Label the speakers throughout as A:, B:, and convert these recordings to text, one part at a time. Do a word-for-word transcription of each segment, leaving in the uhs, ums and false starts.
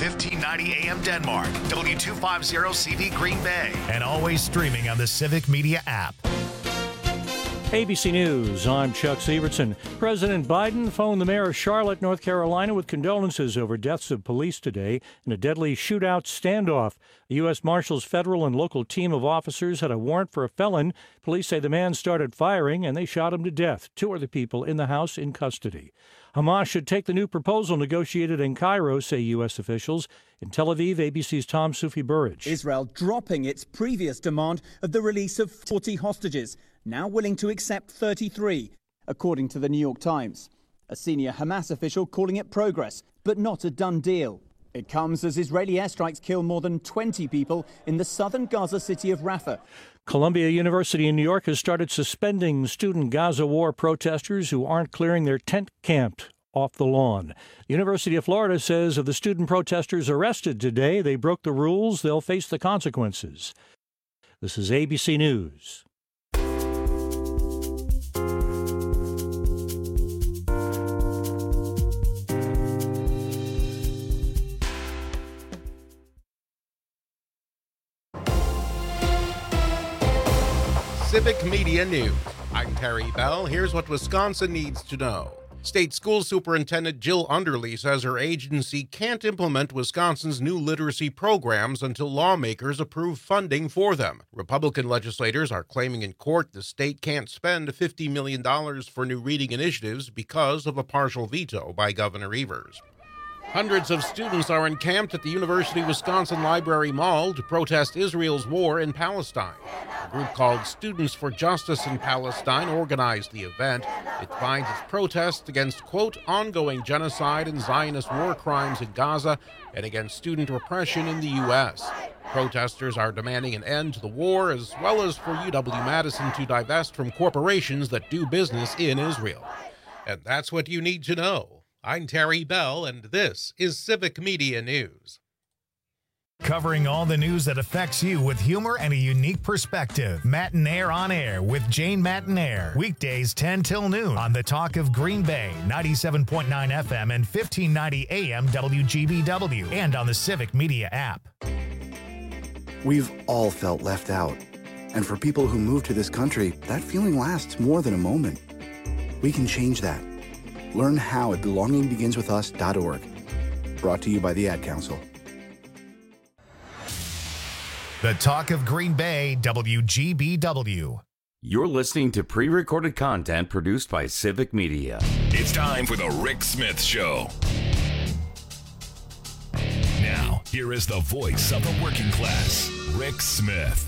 A: fifteen ninety A M Denmark, W two fifty C V Green Bay, and always streaming on the Civic Media app.
B: A B C News, I'm Chuck Sievertson. President Biden phoned the mayor of Charlotte, North Carolina, with condolences over deaths of police today in a deadly shootout standoff. The U S Marshals federal and local team of officers had a warrant for a felon. Police say the man started firing and they shot him to death. Two other people in the house in custody. Hamas should take the new proposal negotiated in Cairo, say U S officials. In Tel Aviv, A B C's Tom Sufi Burridge.
C: Israel dropping its previous demand of the release of forty hostages, now willing to accept thirty-three, according to the New York Times. A senior Hamas official calling it progress, but not a done deal. It comes as Israeli airstrikes kill more than twenty people in the southern Gaza city of Rafah.
B: Columbia University in New York has started suspending student Gaza war protesters who aren't clearing their tent camp off the lawn. The University of Florida says of the student protesters arrested today, they broke the rules. They'll face the consequences. This is A B C News.
D: Civic Media News. I'm Terry Bell. Here's what Wisconsin needs to know. State School Superintendent Jill Underly says her agency can't implement Wisconsin's new literacy programs until lawmakers approve funding for them. Republican legislators are claiming in court the state can't spend fifty million dollars for new reading initiatives because of a partial veto by Governor Evers. Hundreds of students are encamped at the University of Wisconsin Library Mall to protest Israel's war in Palestine. A group called Students for Justice in Palestine organized the event. It finds its protest against, quote, ongoing genocide and Zionist war crimes in Gaza and against student repression in the U S. Protesters are demanding an end to the war, as well as for U W-Madison to divest from corporations that do business in Israel. And that's what you need to know. I'm Terry Bell, and this is Civic Media News.
A: Covering all the news that affects you with humor and a unique perspective. Matinaire on Air with Jane Matinaire. Weekdays ten till noon on the Talk of Green Bay, ninety-seven point nine F M and fifteen ninety A M W G B W, and on the Civic Media app.
E: We've all felt left out. And for people who move to this country, that feeling lasts more than a moment. We can change that. Learn how at belonging begins with us dot org. Brought to you by the Ad Council.
A: The Talk of Green Bay, W G B W.
F: You're listening to pre-recorded content produced by Civic Media.
G: It's time for the Rick Smith Show. Now, here is the voice of the working class, Rick Smith.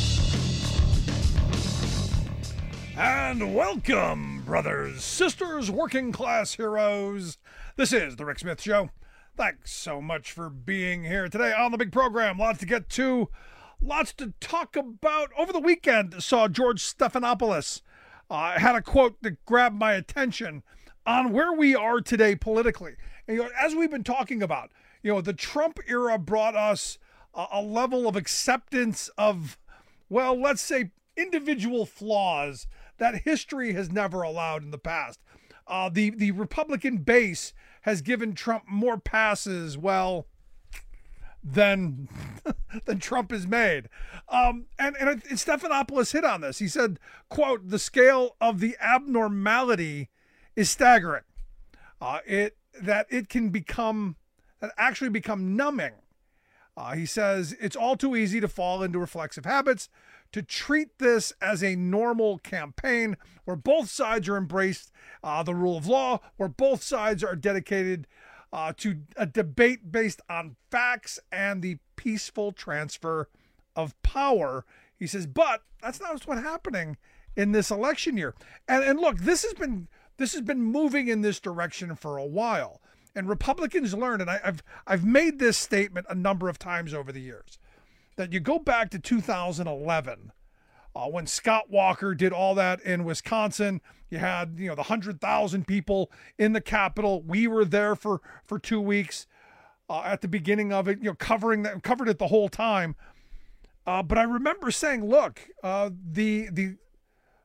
H: And welcome, brothers, sisters, working class heroes. This is the Rick Smith Show. Thanks so much for being here today on the big program. Lots to get to, lots to talk about. Over the weekend, saw George Stephanopoulos uh, had a quote that grabbed my attention on where we are today politically. And, you know, as we've been talking about, you know, the Trump era brought us a, a level of acceptance of, well, let's say, individual flaws that history has never allowed in the past. Uh, the, the Republican base has given Trump more passes, well, than, than Trump has made. Um, and, and Stephanopoulos hit on this. He said, quote, the scale of the abnormality is staggering. Uh, it that it can become, that actually become numbing. Uh, he says, it's all too easy to fall into reflexive habits, to treat this as a normal campaign where both sides are embraced uh, the rule of law, where both sides are dedicated uh, to a debate based on facts and the peaceful transfer of power. He says, but that's not what's happening in this election year. And and look, this has been this has been moving in this direction for a while. And Republicans learned, and I, I've I've made this statement a number of times over the years, that you go back to two thousand eleven, uh, when Scott Walker did all that in Wisconsin. You had, you know, the one hundred thousand people in the Capitol. We were there for, for two weeks uh, at the beginning of it, you know, covering that, covered it the whole time. Uh, but I remember saying, look, uh, the the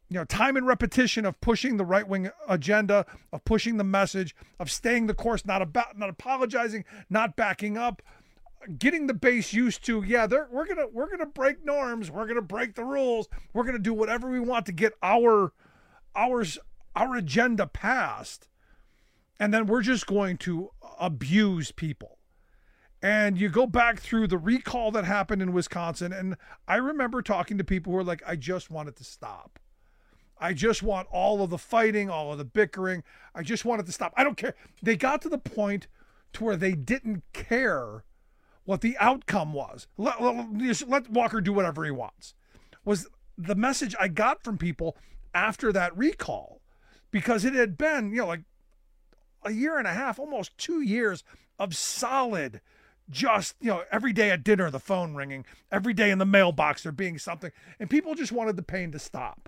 H: you know, time and repetition of pushing the right-wing agenda, of pushing the message, of staying the course, not about, not apologizing, not backing up, getting the base used to, yeah, they're, we're gonna we're gonna break norms, we're gonna break the rules, we're gonna do whatever we want to get our ours our agenda passed, and then we're just going to abuse people. And you go back through the recall that happened in Wisconsin, and I remember talking to people who were like, I just want it to stop. I just want all of the fighting, all of the bickering. I just want it to stop. I don't care. They got to the point to where they didn't care what the outcome was. Let, let, let Walker do whatever he wants, was the message I got from people after that recall, because it had been, you know, like a year and a half, almost two years of solid, just, you know, every day at dinner, the phone ringing, every day in the mailbox, there being something, and people just wanted the pain to stop.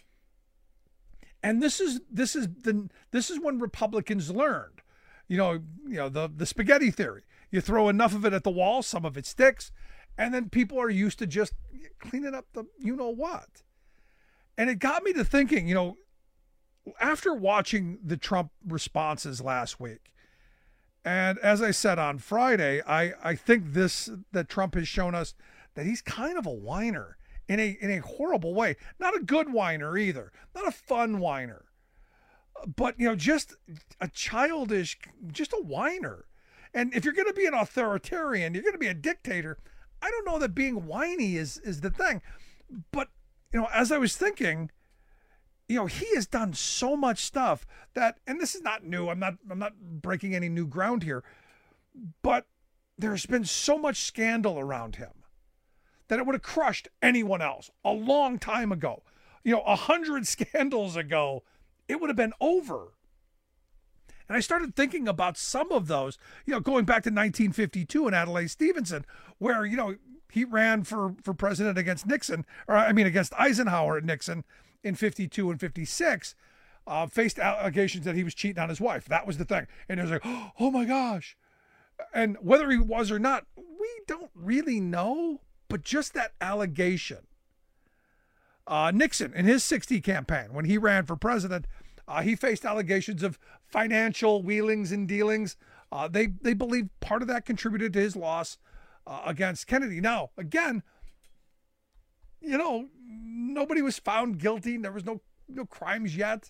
H: And this is, this is the, this is when Republicans learned, you know, you know, the, the spaghetti theory. You throw enough of it at the wall, some of it sticks, and then people are used to just cleaning up the, you know what. And it got me to thinking, you know, after watching the Trump responses last week, and as I said on Friday, I, I think this, that Trump has shown us that he's kind of a whiner in a, in a horrible way. Not a good whiner either, not a fun whiner, but, you know, just a childish, just a whiner. And if you're going to be an authoritarian, you're going to be a dictator, I don't know that being whiny is, is the thing. But, you know, as I was thinking, you know, he has done so much stuff that, and this is not new, I'm not, I'm not breaking any new ground here, but there's been so much scandal around him that it would have crushed anyone else a long time ago. You know, a hundred scandals ago, it would have been over. And I started thinking about some of those, you know, going back to nineteen fifty-two and Adlai Stevenson, where, you know, he ran for, for president against Nixon, or I mean, against Eisenhower and Nixon in fifty-two and fifty-six, uh, faced allegations that he was cheating on his wife. That was the thing. And it was like, oh my gosh. And whether he was or not, we don't really know, but just that allegation. Uh, Nixon, in his sixty campaign, when he ran for president, Uh, he faced allegations of financial wheelings and dealings. Uh, they they believe part of that contributed to his loss uh, against Kennedy. Now, again, you know, nobody was found guilty. There was no no crimes yet.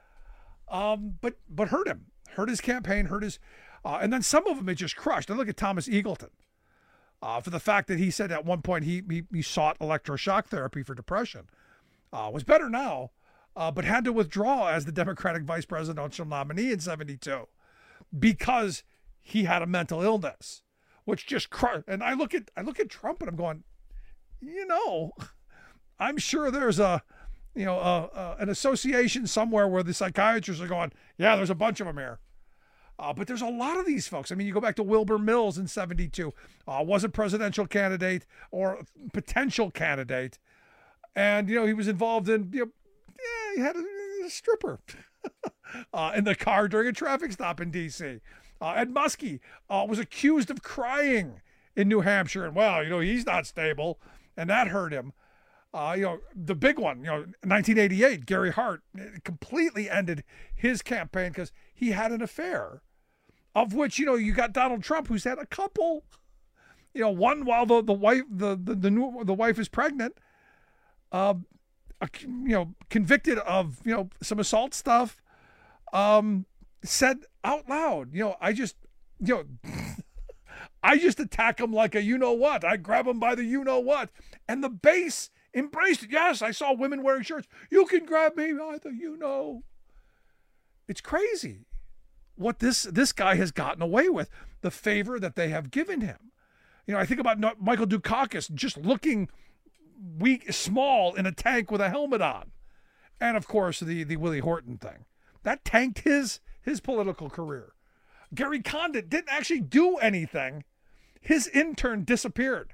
H: Um, but but hurt him, hurt his campaign, hurt his, uh, and then some of them it just crushed. And look at Thomas Eagleton, uh, for the fact that he said at one point he he, he sought electroshock therapy for depression. Uh, was better now. Uh, but had to withdraw as the Democratic vice presidential nominee in seventy-two because he had a mental illness, which just crushed. And I look at I look at Trump and I'm going, you know, I'm sure there's a, you know, a, a, an association somewhere where the psychiatrists are going, yeah, there's a bunch of them here. Uh, but there's a lot of these folks. I mean, you go back to Wilbur Mills in seventy-two, uh, was a presidential candidate or potential candidate, and you know he was involved in, you know, yeah, he had a, a stripper uh, in the car during a traffic stop in D C. Uh, Ed Muskie uh, was accused of crying in New Hampshire, and well, you know, he's not stable, and that hurt him. Uh, you know, the big one, you know, nineteen eighty-eight, Gary Hart completely ended his campaign because he had an affair, of which, you know, you got Donald Trump, who's had a couple, you know, one while the, the wife, the, the, the new, the wife is pregnant, uh, you know, convicted of, you know, some assault stuff, um, said out loud, you know, I just, you know, I just attack him like a you-know-what. I grab him by the you-know-what. And the base embraced it. Yes, I saw women wearing shirts. You can grab me by the you-know. It's crazy what this, this guy has gotten away with, the favor that they have given him. You know, I think about Michael Dukakis just looking weak, small in a tank with a helmet on. And of course, the, the Willie Horton thing. That tanked his, his political career. Gary Condit didn't actually do anything. His intern disappeared.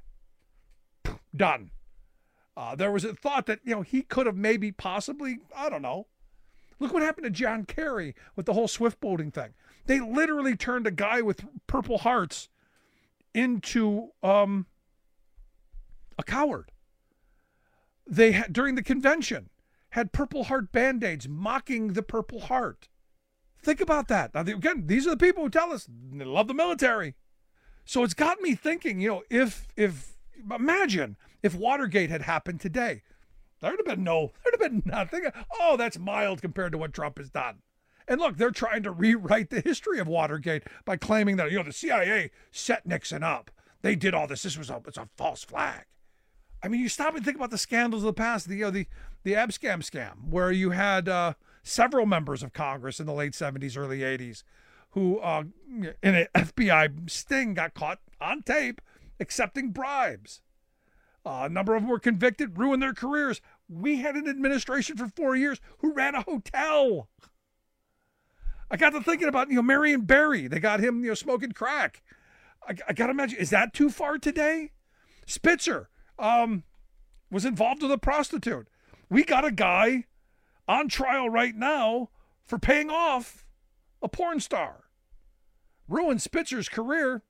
H: Done. Uh, there was a thought that, you know, he could have maybe possibly, I don't know. Look what happened to John Kerry with the whole Swift boating thing. They literally turned a guy with Purple Hearts into um, a coward. They had, during the convention, had Purple Heart Band-Aids mocking the Purple Heart. Think about that. Now, again, these are the people who tell us they love the military. So it's got me thinking, you know, if, if, imagine if Watergate had happened today. There'd have been no, there'd have been nothing. Oh, that's mild compared to what Trump has done. And look, they're trying to rewrite the history of Watergate by claiming that, you know, the C I A set Nixon up. They did all this. This was a, it's a false flag. I mean, you stop and think about the scandals of the past, the, you know, the, the Abscam scam, where you had uh, several members of Congress in the late seventies, early eighties, who uh, in an F B I sting got caught on tape accepting bribes. Uh, a number of them were convicted, ruined their careers. We had an administration for four years who ran a hotel. I got to thinking about, you know, Marion Barry. They got him, you know, smoking crack. I, I got to imagine, is that too far today? Spitzer um, was involved with a prostitute. We got a guy on trial right now for paying off a porn star. Ruined Spitzer's career.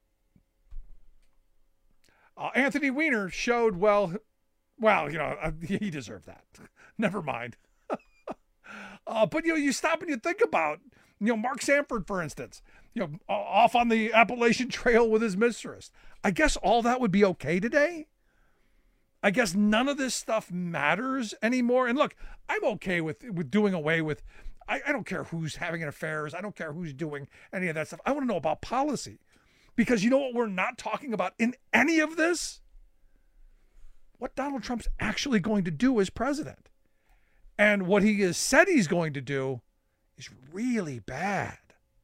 H: Uh, Anthony Weiner showed, well, well, you know, uh, he deserved that. Never mind. uh, but, you know, you stop and you think about, you know, Mark Sanford, for instance, you know, off on the Appalachian Trail with his mistress. I guess all that would be okay today. I guess none of this stuff matters anymore. And look, I'm okay with, with doing away with, I, I don't care who's having affairs. I don't care who's doing any of that stuff. I want to know about policy. Because you know what we're not talking about in any of this? What Donald Trump's actually going to do as president. And what he has said he's going to do is really bad.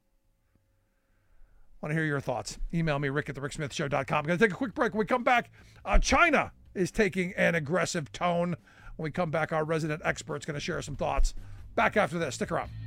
H: I want to hear your thoughts. Email me, rick at the rick smith show dot com. I'm going to take a quick break. When we come back, uh, China is taking an aggressive tone. When we come back, our resident expert's going to share some thoughts. Back after this. Stick around.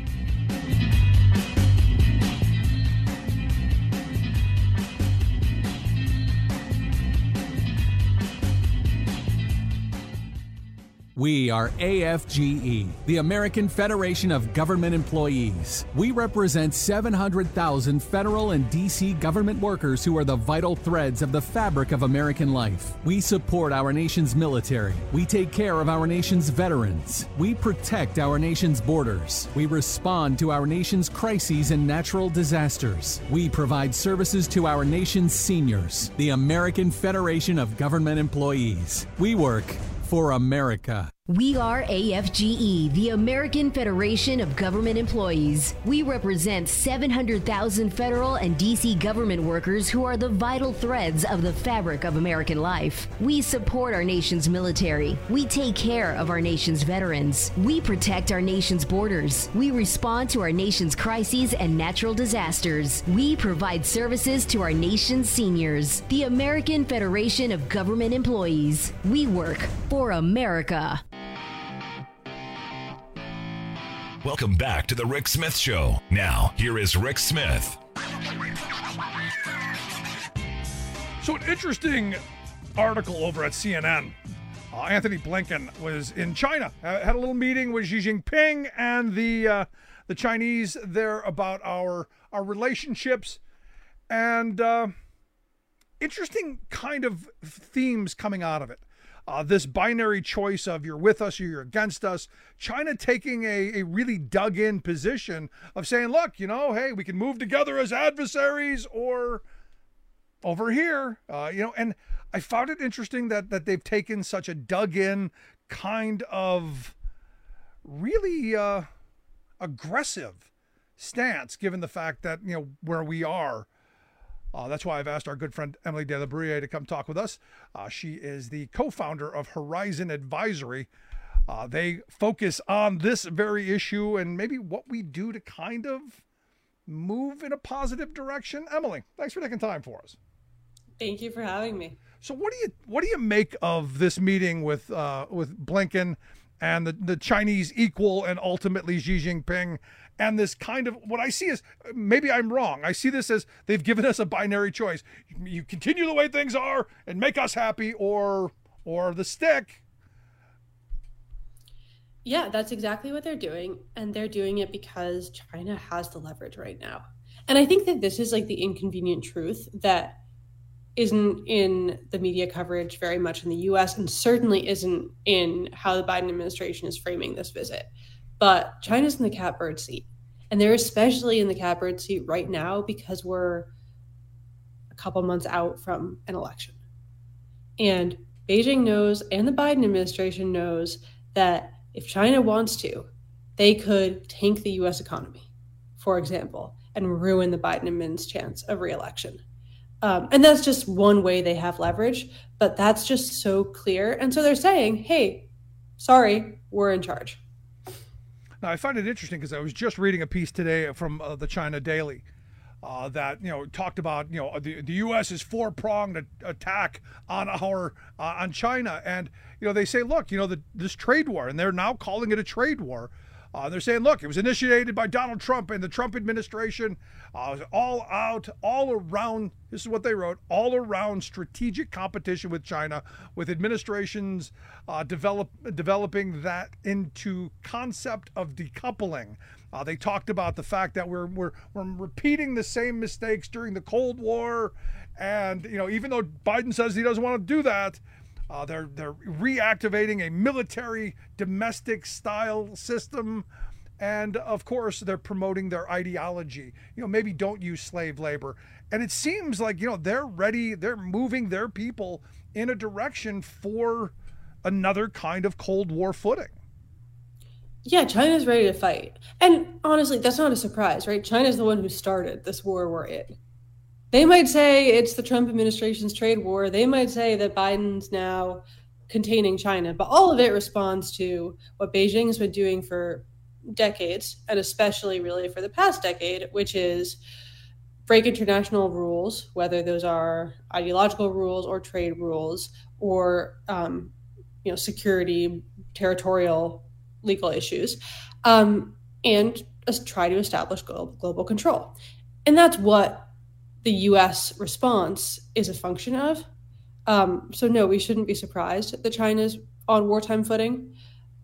I: We are A F G E, the American Federation of Government Employees. We represent seven hundred thousand federal and D C government workers who are the vital threads of the fabric of American life. We support our nation's military. We take care of our nation's veterans. We protect our nation's borders. We respond to our nation's crises and natural disasters. We provide services to our nation's seniors. The American Federation of Government Employees. We work for America.
J: We are A F G E, the American Federation of Government Employees. We represent seven hundred thousand federal and D C government workers who are the vital threads of the fabric of American life. We support our nation's military. We take care of our nation's veterans. We protect our nation's borders. We respond to our nation's crises and natural disasters. We provide services to our nation's seniors. The American Federation of Government Employees. We work for America.
G: Welcome back to the Rick Smith Show. Now, here is Rick Smith.
H: So an interesting article over at C N N. Uh, Anthony Blinken was in China, uh, had a little meeting with Xi Jinping and the uh, the Chinese there about our our relationships, and uh, interesting kind of themes coming out of it. Uh, this binary choice of you're with us or you're against us. China taking a, a really dug-in position of saying, look, you know, hey, we can move together as adversaries or over here, uh, you know. And I found it interesting that that they've taken such a dug-in kind of really uh, aggressive stance, given the fact that, you know, where we are. Uh, that's why I've asked our good friend Emily De La Brouille to come talk with us. Uh, she is the co-founder of Horizon Advisory. Uh, they focus on this very issue and maybe what we do to kind of move in a positive direction. Emily, thanks for taking time for us.
K: Thank you for having me.
H: So what do you what do you make of this meeting with uh, with Blinken and the, the Chinese equal and ultimately Xi Jinping? And this kind of, what I see is, maybe I'm wrong, I see this as they've given us a binary choice. You continue the way things are and make us happy, or or the stick.
K: Yeah, that's exactly what they're doing. And they're doing it because China has the leverage right now. And I think that this is like the inconvenient truth that isn't in the media coverage very much in the U S and certainly isn't in how the Biden administration is framing this visit. But China's in the catbird seat. And they're especially in the catbird seat right now because we're a couple months out from an election. And Beijing knows, and the Biden administration knows, that if China wants to, they could tank the U S economy, for example, and ruin the Biden admin's chance of re-election. Um, and that's just one way they have leverage, but that's just so clear. And so they're saying, hey, sorry, we're in charge.
H: Now, I find it interesting because I was just reading a piece today from uh, the China Daily uh, that, you know, talked about, you know, the, the U S is four-pronged attack on our, uh, on China. And, you know, they say, look, you know, the, this trade war, and they're now calling it a trade war. Uh, they're saying, look, it was initiated by Donald Trump and the Trump administration, uh, all out, all around, this is what they wrote, all around strategic competition with China, with administrations uh, develop, developing that into concept of decoupling. Uh, they talked about the fact that we're, we're, we're repeating the same mistakes during the Cold War. And, you know, even though Biden says he doesn't want to do that, Uh, they're they're reactivating a military domestic style system, and of course they're promoting their ideology. You know, maybe don't use slave labor, and it seems like, you know, they're ready. They're moving their people in a direction for another kind of Cold War footing.
K: Yeah, China's ready to fight, and honestly, that's not a surprise, right? China's the one who started this war we're in. They might say it's the Trump administration's trade war. They might say that Biden's now containing China, but all of it responds to what Beijing has been doing for decades, and especially really for the past decade, which is break international rules, whether those are ideological rules or trade rules or um, you know, security, territorial, legal issues, um, and try to establish global, global control. And that's what the U S response is a function of. Um, so no, we shouldn't be surprised that China's on wartime footing.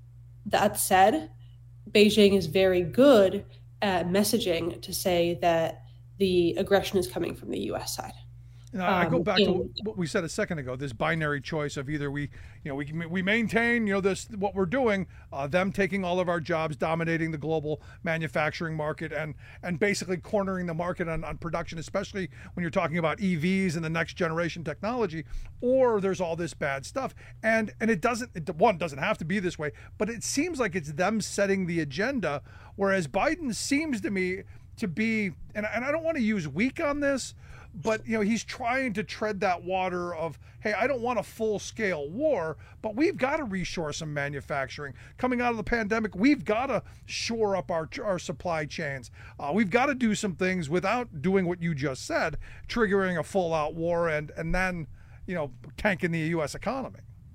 K: That said, Beijing is very good at messaging to say that the aggression is coming from the U S side.
H: And I, um, I go back to what we said a second ago, this binary choice of either we, you know, we we maintain, you know, this, what we're doing, uh, them taking all of our jobs, dominating the global manufacturing market, and and basically cornering the market on, on production, especially when you're talking about E Vs and the next generation technology, or there's all this bad stuff. And and it doesn't, it, one, doesn't have to be this way, but it seems like it's them setting the agenda, whereas Biden seems to me to be, and, and I don't want to use weak on this, but, you know, he's trying to tread that water of, hey, I don't want a full-scale war, but we've got to reshore some manufacturing. Coming out of the pandemic, we've got to shore up our our supply chains. Uh, we've got to do some things without doing what you just said, triggering a full-out war and and then, you know, tanking the U S economy.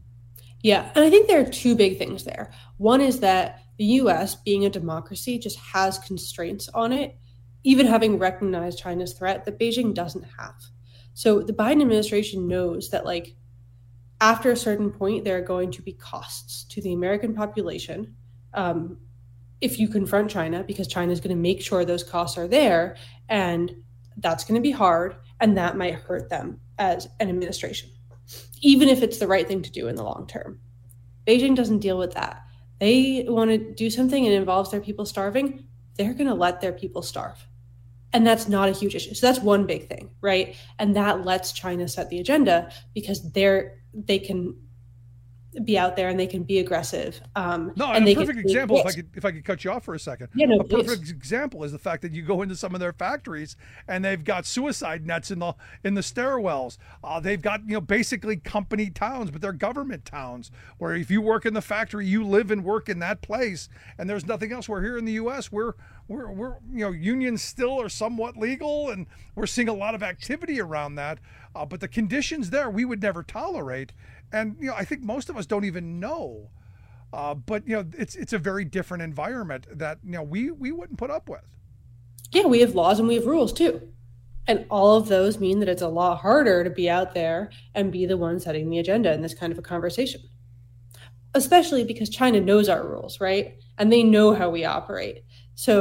K: Yeah, and I think there are two big things there. One is that the U S, being a democracy, just has constraints on it, even having recognized China's threat, that Beijing doesn't have. So the Biden administration knows that, like, after a certain point, there are going to be costs to the American population um, if you confront China, because China is going to make sure those costs are there, and that's going to be hard, and that might hurt them as an administration, even if it's the right thing to do in the long term. Beijing doesn't deal with that. They want to do something and it involves their people starving, they're going to let their people starve. And that's not a huge issue. So that's one big thing, right? And that lets China set the agenda because they're they can be out there and they can be aggressive. Um,
H: no,
K: and
H: and
K: they
H: a perfect
K: can,
H: example, if I could if I could cut you off for a second.
K: Yeah, no,
H: a perfect
K: please.
H: example is the fact that you go into some of their factories and they've got suicide nets in the in the stairwells. Uh, they've got, you know, basically company towns, but they're government towns where if you work in the factory, you live and work in that place, and there's nothing else. Where here in the U S, we're we're we're you know, unions still are somewhat legal, and we're seeing a lot of activity around that. Uh, but the conditions there we would never tolerate. And, you know, I think most of us don't even know. Uh, but, you know, it's it's a very different environment that, you know, we, we wouldn't put up with.
K: Yeah, we have laws and we have rules too. And all of those mean that it's a lot harder to be out there and be the one setting the agenda in this kind of a conversation. Especially because China knows our rules, right? And they know how we operate. So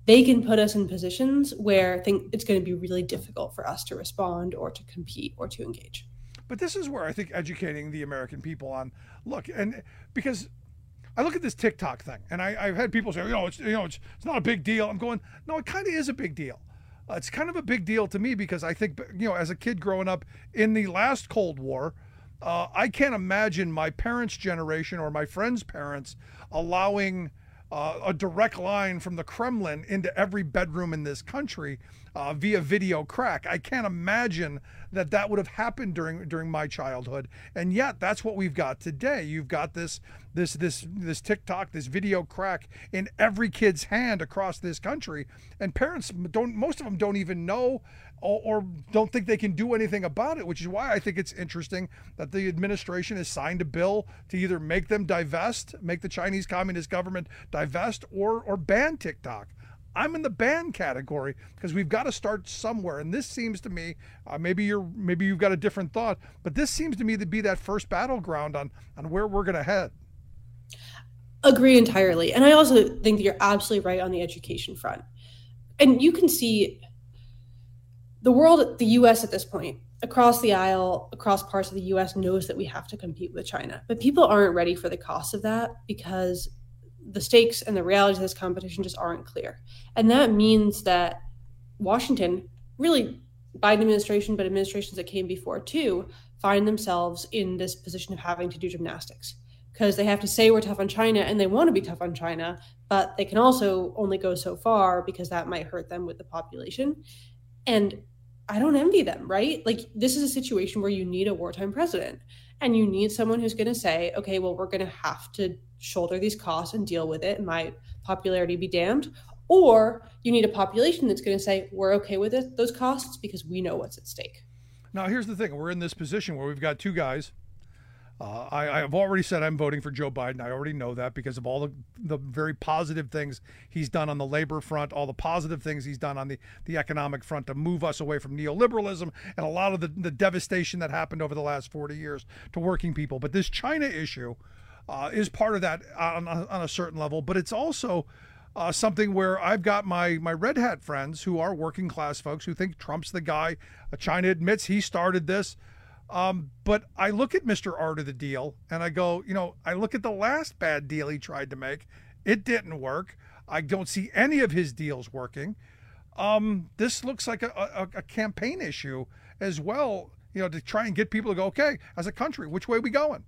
K: they can put us in positions where I think it's going to be really difficult for us to respond or to compete or to engage.
H: But this is where I think educating the American people on, look, and because I look at this TikTok thing, and I, I've had people say, you know, it's, you know, it's, it's not a big deal. I'm going, no, it kind of is a big deal. Uh, it's kind of a big deal to me because I think, you know, as a kid growing up in the last Cold War, uh, I can't imagine my parents' generation or my friends' parents allowing uh, a direct line from the Kremlin into every bedroom in this country uh, via video crack. I can't imagine that that would have happened during during my childhood, and yet that's what we've got today. You've got this this this this TikTok, this video crack in every kid's hand across this country, and parents don't, most of them don't even know or, or don't think they can do anything about it, which is why I think it's interesting that the administration has signed a bill to either make them divest, make the Chinese Communist government divest, or or ban TikTok. I'm in the ban category because we've got to start somewhere, and this seems to me, uh, maybe you're maybe you've got a different thought, but this seems to me to be that first battleground on on where we're going to head.
K: Agree entirely, and I also think that you're absolutely right on the education front. And you can see the world, the U S at this point, across the aisle, across parts of the U S, knows that we have to compete with China, but people aren't ready for the cost of that because the stakes and the realities of this competition just aren't clear. And that means that Washington, really Biden administration, but administrations that came before too, find themselves in this position of having to do gymnastics because they have to say we're tough on China and they want to be tough on China, but they can also only go so far because that might hurt them with the population. And I don't envy them, right? Like, this is a situation where you need a wartime president and you need someone who's going to say, okay, well, we're going to have to shoulder these costs and deal with it, and my popularity be damned. Or you need a population that's going to say, we're okay with it, those costs, because we know what's at stake.
H: Now, here's the thing. We're in this position where we've got two guys. Uh, I, I've already said I'm voting for Joe Biden. I already know that because of all the, the very positive things he's done on the labor front, all the positive things he's done on the, the economic front to move us away from neoliberalism and a lot of the, the devastation that happened over the last forty years to working people. But this China issue uh, is part of that on, on a certain level, but it's also uh, something where I've got my, my red hat friends who are working class folks who think Trump's the guy. Uh, China admits he started this. Um, but I look at Mister Art of the deal and I go, you know, I look at the last bad deal he tried to make. It didn't work. I don't see any of his deals working. Um, this looks like a, a, a campaign issue as well, you know, to try and get people to go, okay, as a country, which way are we going?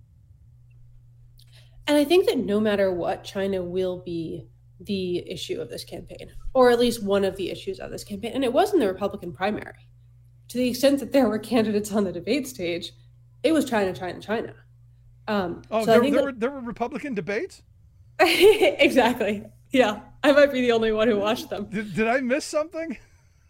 K: And I think that no matter what, China will be the issue of this campaign, or at least one of the issues of this campaign. And it was in the Republican primary. To the extent that there were candidates on the debate stage, it was China, China, China. Um,
H: oh,
K: so
H: there,
K: I think
H: there,
K: that...
H: were, there were Republican debates?
K: Exactly. Yeah. I might be the only one who watched them.
H: Did, did I miss something?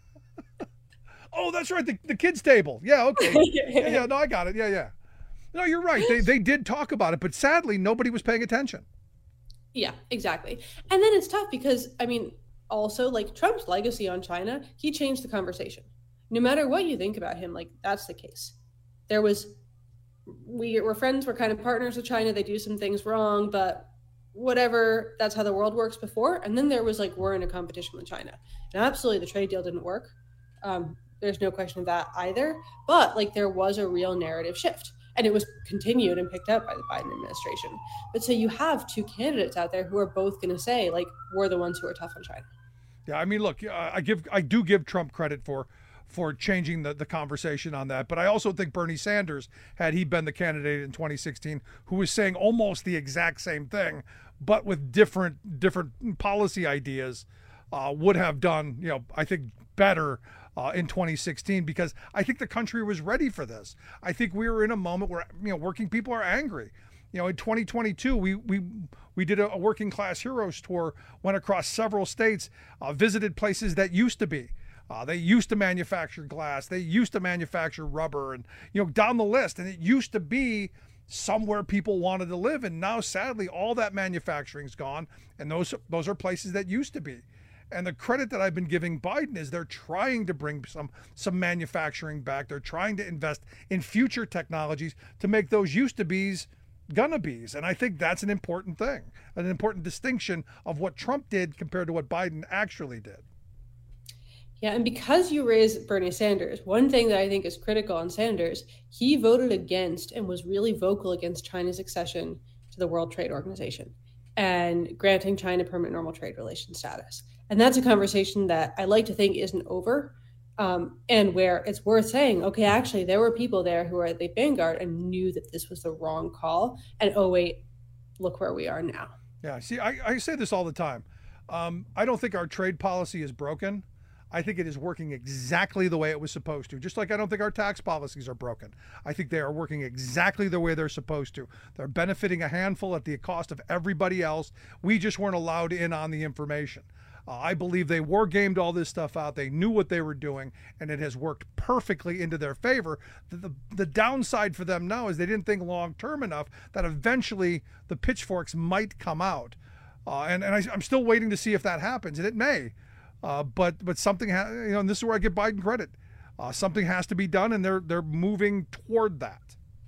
H: Oh, that's right. The, the kids' table. Yeah, okay. yeah, yeah, no, I got it. Yeah, yeah. No, you're right. They, they did talk about it, but sadly, nobody was paying attention.
K: Yeah, exactly. And then it's tough because, I mean, also, like, Trump's legacy on China, he changed the conversation. No matter what you think about him, like, that's the case. There was, we were friends, we're kind of partners with China. They do some things wrong, but whatever, that's how the world works before. And then there was like, we're in a competition with China. And absolutely the trade deal didn't work. Um, there's no question of that either. But like, there was a real narrative shift. And it was continued and picked up by the Biden administration. But so you have two candidates out there who are both going to say, like, we're the ones who are tough on China.
H: Yeah, I mean, look, I give, I do give Trump credit for for changing the, the conversation on that. But I also think Bernie Sanders, had he been the candidate in twenty sixteen, who was saying almost the exact same thing, but with different different policy ideas, uh, would have done, you know, I think better uh, in twenty sixteen, because I think the country was ready for this. I think we were in a moment where, you know, working people are angry. You know, in twenty twenty-two, we we we did a, a Working Class Heroes tour, went across several states, uh, visited places that used to be. Uh, they used to manufacture glass. They used to manufacture rubber, and, you know, down the list. And it used to be somewhere people wanted to live. And now, sadly, all that manufacturing's gone. And those, those are places that used to be. And the credit that I've been giving Biden is they're trying to bring some, some manufacturing back. They're trying to invest in future technologies to make those used to be's gonna be's. And I think that's an important thing, an important distinction of what Trump did compared to what Biden actually did.
K: Yeah, and because you raised Bernie Sanders, one thing that I think is critical on Sanders, he voted against and was really vocal against China's accession to the World Trade Organization and granting China permanent normal trade relations status. And that's a conversation that I like to think isn't over, um, and where it's worth saying, okay, actually, there were people there who were at the vanguard and knew that this was the wrong call. And oh, wait, look where we are now.
H: Yeah, see, I, I say this all the time. Um, I don't think our trade policy is broken. I think it is working exactly the way it was supposed to. Just like I don't think our tax policies are broken. I think they are working exactly the way they're supposed to. They're benefiting a handful at the cost of everybody else. We just weren't allowed in on the information. Uh, I believe they war gamed all this stuff out. They knew what they were doing, and it has worked perfectly into their favor. The, the, the downside for them now is they didn't think long term enough that eventually the pitchforks might come out. Uh, and and I, I'm still waiting to see if that happens, and it may. Uh, but but something, ha- you know, and this is where I give Biden credit. Uh, something has to be done, and they're they're moving toward that.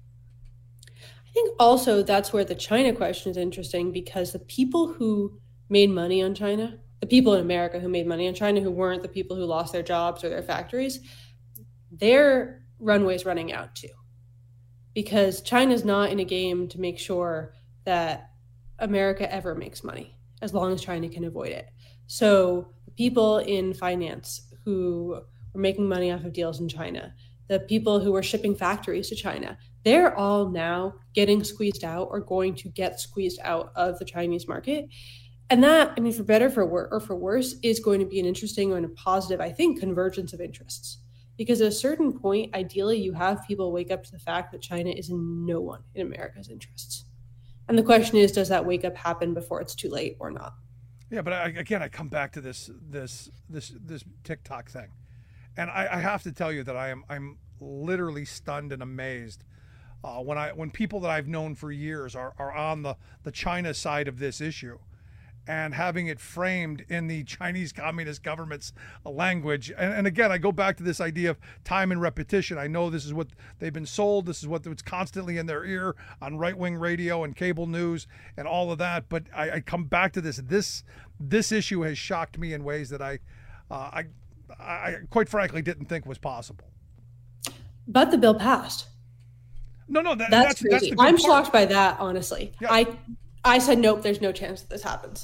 K: I think also that's where the China question is interesting, because the people who made money on China, the people in America who made money on China, who weren't the people who lost their jobs or their factories, their runway's running out too. Because China's not in a game to make sure that America ever makes money, as long as China can avoid it. So people in finance who were making money off of deals in China, the people who were shipping factories to China, they're all now getting squeezed out or going to get squeezed out of the Chinese market. And that, I mean, for better for wor- or for worse, is going to be an interesting and a positive, I think, convergence of interests. Because at a certain point, ideally, you have people wake up to the fact that China is in no one in America's interests. And the question is, does that wake up happen before it's too late or not?
H: Yeah, but I, again, I come back to this this this this TikTok thing, and I, I have to tell you that I am I'm literally stunned and amazed uh, when I when people that I've known for years are, are on the the China side of this issue, and having it framed in the Chinese Communist government's language. And, and again, I go back to this idea of time and repetition. I know this is what they've been sold. This is what was constantly in their ear on right-wing radio and cable news and all of that. But I, I come back to this. This this issue has shocked me in ways that I, uh, I, I quite frankly didn't think was possible.
K: But the bill passed.
H: No, no, that,
K: that's,
H: that's
K: crazy.
H: That's the good
K: I'm
H: part.
K: shocked by that, honestly.
H: Yeah.
K: I I said, nope, there's no chance that this happens.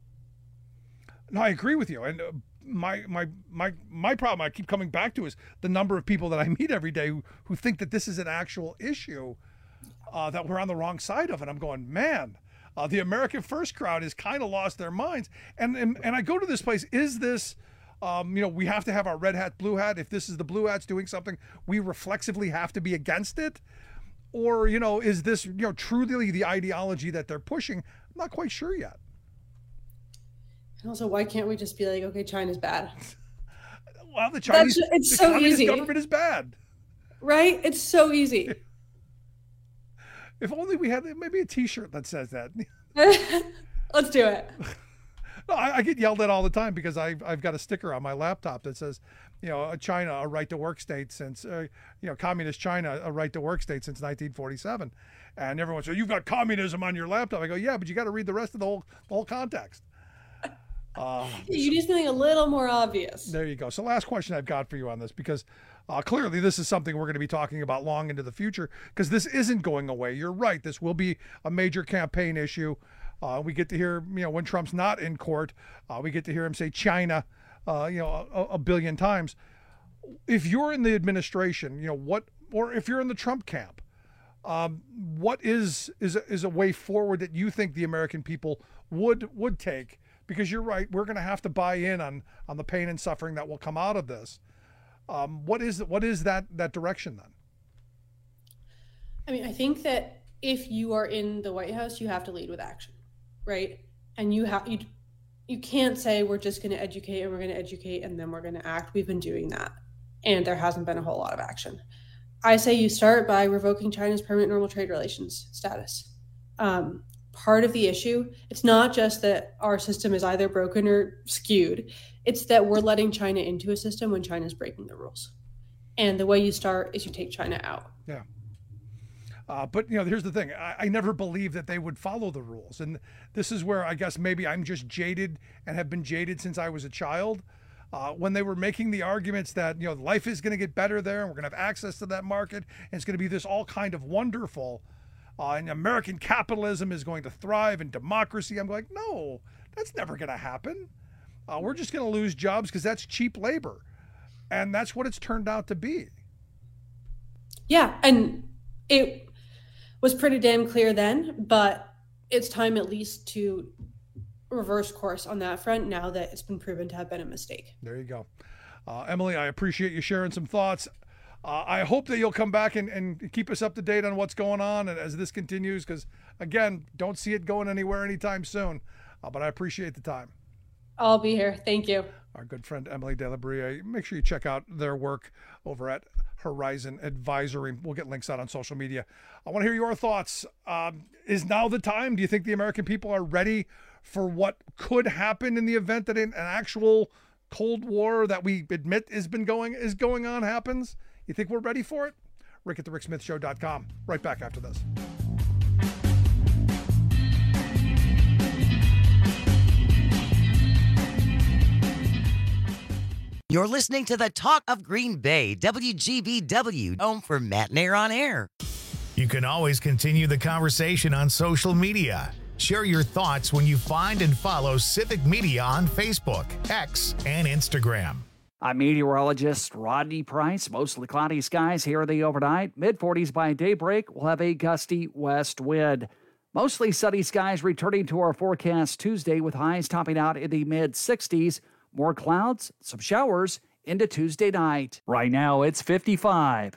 H: No, I agree with you. And uh, my my my my problem I keep coming back to is the number of people that I meet every day who, who think that this is an actual issue uh, that we're on the wrong side of. And I'm going, man, uh, the American First crowd has kind of lost their minds. And, and and I go to this place. Is this, um, you know, we have to have our red hat, blue hat. If this is the blue hats doing something, we reflexively have to be against it. Or, you know, is this, you know, truly the ideology that they're pushing? I'm not quite sure yet.
K: And also, why can't we just be like, okay, China's bad?
H: Well, the Chinese,
K: That's, it's
H: the
K: so
H: communist
K: easy.
H: government is bad.
K: Right? It's so easy.
H: If only we had maybe a T-shirt that says that.
K: Let's do it.
H: No, I, I get yelled at all the time because I've, I've got a sticker on my laptop that says, you know, China, a right to work state since, uh, you know, communist China, a right to work state since nineteen forty-seven. And everyone says, you've got communism on your laptop. I go, yeah, but you got to read the rest of the whole the whole context. Uh,
K: you do something a little more obvious.
H: There you go. So last question I've got for you on this, because uh, clearly this is something we're going to be talking about long into the future, because this isn't going away. You're right. This will be a major campaign issue. Uh, we get to hear, you know, when Trump's not in court, uh, we get to hear him say China, uh, you know, a, a billion times. If you're in the administration, you know, what, or if you're in the Trump camp, um, what is is a, is a way forward that you think the American people would would take? Because you're right, we're going to have to buy in on on the pain and suffering that will come out of this. Um, what is what is that that direction then?
K: I mean, I think that if you are in the White House, you have to lead with action, right? And you have you you can't say we're just going to educate and we're going to educate and then we're going to act. We've been doing that, and there hasn't been a whole lot of action. I say you start by revoking China's permanent normal trade relations status. Um, part of the issue, it's not just that our system is either broken or skewed. It's that we're letting China into a system when China's breaking the rules. And the way you start is you take China out.
H: Yeah. Uh, but, you know, here's the thing. I, I never believed that they would follow the rules. And this is where I guess maybe I'm just jaded and have been jaded since I was a child. Uh, when they were making the arguments that, you know, life is going to get better there and we're going to have access to that market and it's going to be this all kind of wonderful uh, and American capitalism is going to thrive and democracy. I'm like, no, that's never going to happen. Uh, we're just going to lose jobs because that's cheap labor. And that's what it's turned out to be.
K: Yeah. And it was pretty damn clear then, but it's time at least to reverse course on that front now that it's been proven to have been a mistake.
H: There you go. Uh, Emily, I appreciate you sharing some thoughts. Uh, I hope that you'll come back and, and keep us up to date on what's going on and as this continues, because, again, don't see it going anywhere anytime soon. Uh, but I appreciate the time.
K: I'll be here. Thank you.
H: Our good friend Emily De La Brea. Make sure you check out their work over at Horizon Advisory. We'll get links out on social media. I want to hear your thoughts. Um, is now the time? Do you think the American people are ready for what could happen in the event that an, an actual Cold War that we admit has been going is going on happens? You think we're ready for it? Rick at the rick smith show dot com. Right back after this.
L: You're listening to the Talk of Green Bay, W G B W, home for Matt and Air on Air.
A: You can always continue the conversation on social media. Share your thoughts when you find and follow Civic Media on Facebook, X, and Instagram.
M: I'm meteorologist Rodney Price. Mostly cloudy skies here the overnight. mid forties by daybreak. We'll have a gusty west wind. Mostly sunny skies returning to our forecast Tuesday with highs topping out in the mid sixties. More clouds, some showers into Tuesday night. Right now, it's fifty-five.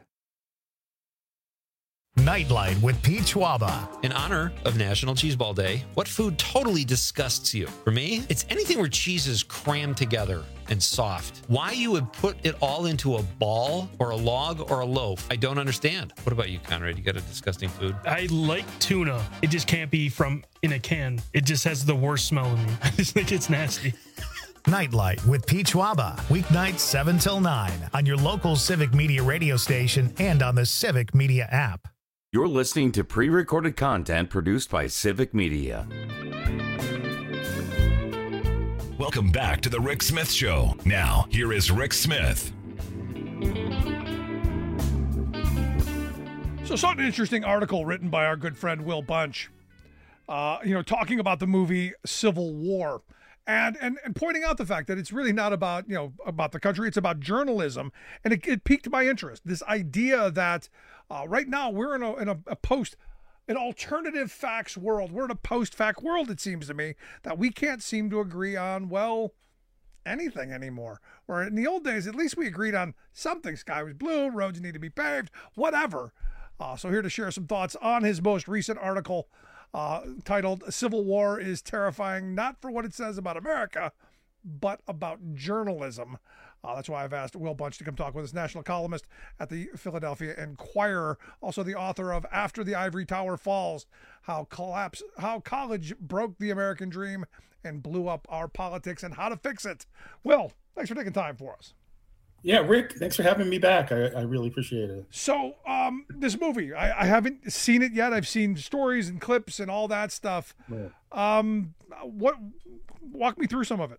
A: Nightlight with Pete Schwaba.
N: In honor of National Cheese Ball Day, what food totally disgusts you? For me, it's anything where cheese is crammed together and soft. Why you would put it all into a ball or a log or a loaf, I don't understand. What about you, Conrad? You got a disgusting food?
O: I like tuna. It just can't be from in a can. It just has the worst smell in me. I just think it's nasty.
A: Nightlight with Pete Schwaba. Weeknights seven till nine on your local Civic Media radio station and on the Civic Media app.
F: You're listening to pre-recorded content produced by Civic Media.
G: Welcome back to the Rick Smith Show. Now, here is Rick Smith.
H: So, saw an interesting article written by our good friend Will Bunch, uh, you know, talking about the movie Civil War. And, and and pointing out the fact that it's really not about, you know, about the country. It's about journalism. And it, it piqued my interest. This idea that uh, right now we're in a, in a, a post, an alternative facts world. We're in a post-fact world, it seems to me, that we can't seem to agree on, well, anything anymore. Where in the old days, at least we agreed on something. Sky was blue, roads need to be paved, whatever. Uh, so here to share some thoughts on his most recent article, Uh, titled Civil War is Terrifying, Not for What It Says About America, but about journalism. Uh, that's why I've asked Will Bunch to come talk with us, national columnist at the Philadelphia Inquirer, also the author of After the Ivory Tower Falls, How Collapse, How College Broke the American Dream and Blew Up Our Politics and How to Fix It. Will, thanks for taking time for us.
P: Yeah, Rick, thanks for having me back. I, I really appreciate it.
H: So, um, this movie, I, I haven't seen it yet. I've seen stories and clips and all that stuff. Yeah. Um, what? Walk me through some of it.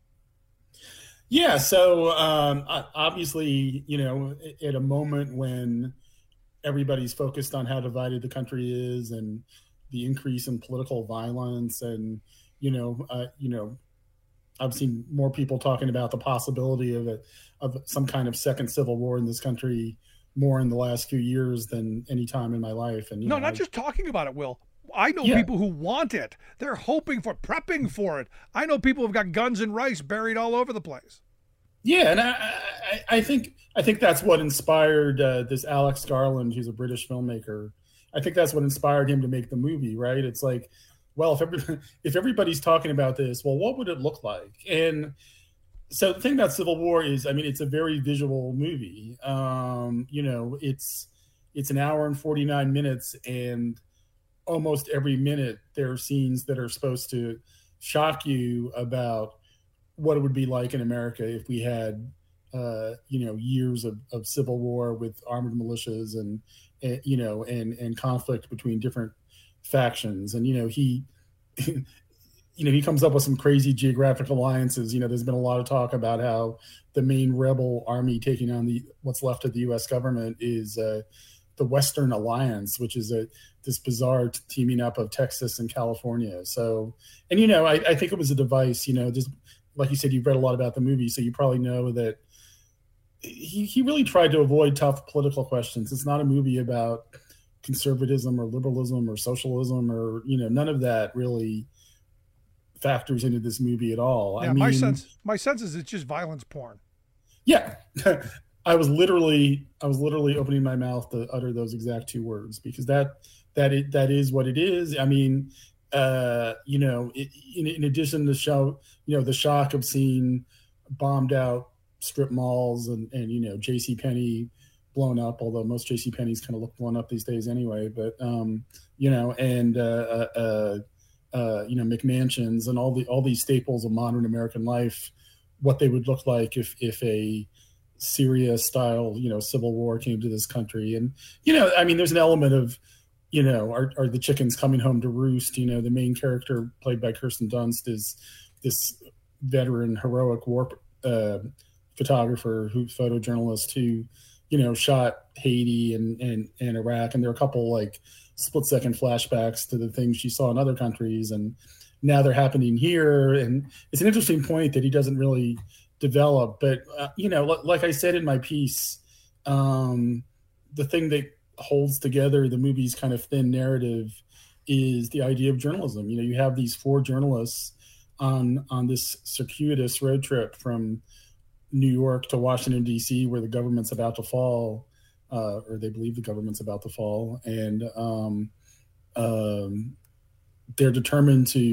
P: Yeah, so um, obviously, you know, at a moment when everybody's focused on how divided the country is and the increase in political violence, and you know, uh, you know. I've seen more people talking about the possibility of a, of some kind of second civil war in this country more in the last few years than any time in my life. And you
H: no,
P: know,
H: not
P: I,
H: just talking about it, Will. I know
P: yeah.
H: people who want it. They're hoping for, prepping for it. I know people who've got guns and rice buried all over the place.
P: Yeah, and I, I, I think I think that's what inspired uh, this Alex Garland, who's a British filmmaker. I think that's what inspired him to make the movie. Right? It's like, well, if every, if everybody's talking about this, well, what would it look like? And so the thing about Civil War is, I mean, it's a very visual movie. Um, you know, it's it's an hour and forty-nine minutes, and almost every minute there are scenes that are supposed to shock you about what it would be like in America if we had uh, you know, years of, of civil war with armored militias and, and you know, and, and conflict between different factions. And, you know, he, you know, he comes up with some crazy geographic alliances. You know, there's been a lot of talk about how the main rebel army taking on the what's left of the U S government is uh, the Western Alliance, which is a this bizarre t- teaming up of Texas and California. So, and you know, I, I think it was a device. You know, just like you said, you've read a lot about the movie, so you probably know that he he really tried to avoid tough political questions. It's not a movie about conservatism or liberalism or socialism or, you know, none of that really factors into this movie at all.
H: Yeah,
P: I mean,
H: my sense, my sense is it's just violence porn.
P: Yeah, I was literally, I was literally opening my mouth to utter those exact two words because that, that it, that is what it is. I mean, uh, you know, it, in, in addition to show, you know, the shock of seeing bombed out strip malls and, and you know, JCPenney blown up, although most JCPenney's kind of look blown up these days anyway. But um, you know, and uh, uh, uh, you know, McMansions and all the all these staples of modern American life, what they would look like if if a Syria style, you know, civil war came to this country. And you know, I mean, there's an element of, you know, are are the chickens coming home to roost? You know, the main character played by Kirsten Dunst is this veteran heroic war uh, photographer, who photojournalist who, you know, shot Haiti and, and, and Iraq. And there are a couple like split second flashbacks to the things she saw in other countries. And now they're happening here. And it's an interesting point that he doesn't really develop. But, uh, you know, l- like I said in my piece, um, the thing that holds together the movie's kind of thin narrative is the idea of journalism. You know, you have these four journalists on, on this circuitous road trip from New York to Washington, D C, where the government's about to fall, uh, or they believe the government's about to fall. And um, um, they're determined to,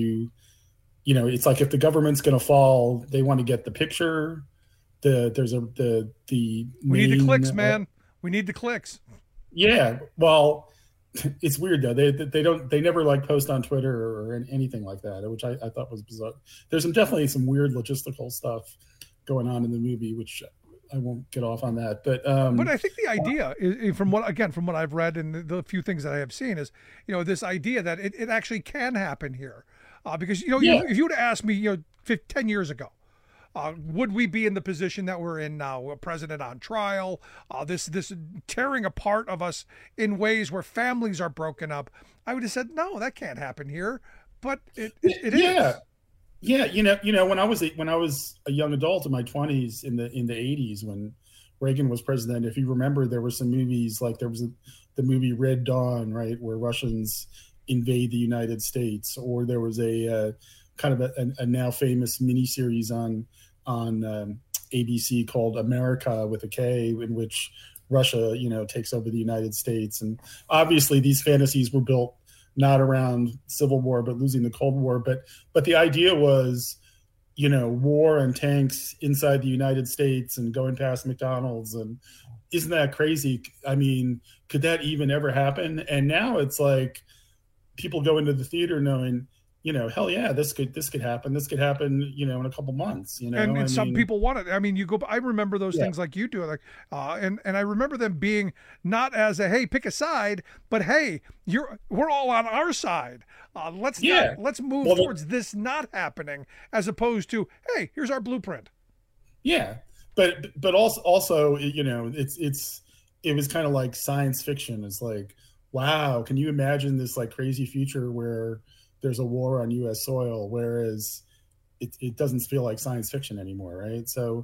P: you know, it's like if the government's going to fall, they want to get the picture. The There's a, the, the,
H: we need the clicks,
P: uh,
H: man. We need the clicks.
P: Yeah. Well, it's weird though. They, they don't, they never like post on Twitter or anything like that, which I, I thought was bizarre. There's some definitely some weird logistical stuff going on in the movie, which I won't get off on that. But um,
H: but I think the idea is, from what again from what I've read and the, the few things that I have seen, is, you know, this idea that it, it actually can happen here, uh, because you know
P: Yeah.
H: you, if you would have asked me, you know, fifteen, ten years ago, uh, would we be in the position that we're in now, a president on trial, uh, this this tearing apart of us in ways where families are broken up, I would have said no, that can't happen here. But it it, it
P: yeah.
H: is.
P: Yeah, you know, you know, when I was a, when I was a young adult in my twenties in the in the eighties when Reagan was president, if you remember, there were some movies like there was a, the movie Red Dawn, right, where Russians invade the United States, or there was a uh, kind of a, a, a now famous miniseries on on um, A B C called America with a K, in which Russia, you know, takes over the United States, and obviously these fantasies were built not around Civil War, but losing the Cold War. But but the idea was, you know, war and tanks inside the United States and going past McDonald's. And isn't that crazy? I mean, could that even ever happen? And now it's like people go into the theater knowing, you know, hell yeah, this could this could happen. This could happen, you know, in a couple months. You know,
H: and, and
P: I
H: some
P: mean,
H: people want it. I mean, you go. I remember those
P: Yeah.
H: things like you do, like, uh, and and I remember them being not as a hey, pick a side, but hey, you're we're all on our side. Uh, let's
P: Yeah.
H: not, let's move
P: Well, the-
H: towards this not happening, as opposed to hey, here's our blueprint.
P: Yeah, but but also also you know it's it's it was kind of like science fiction. It's like, wow, can you imagine this like crazy future where there's a war on U S soil, whereas it, it doesn't feel like science fiction anymore, right? So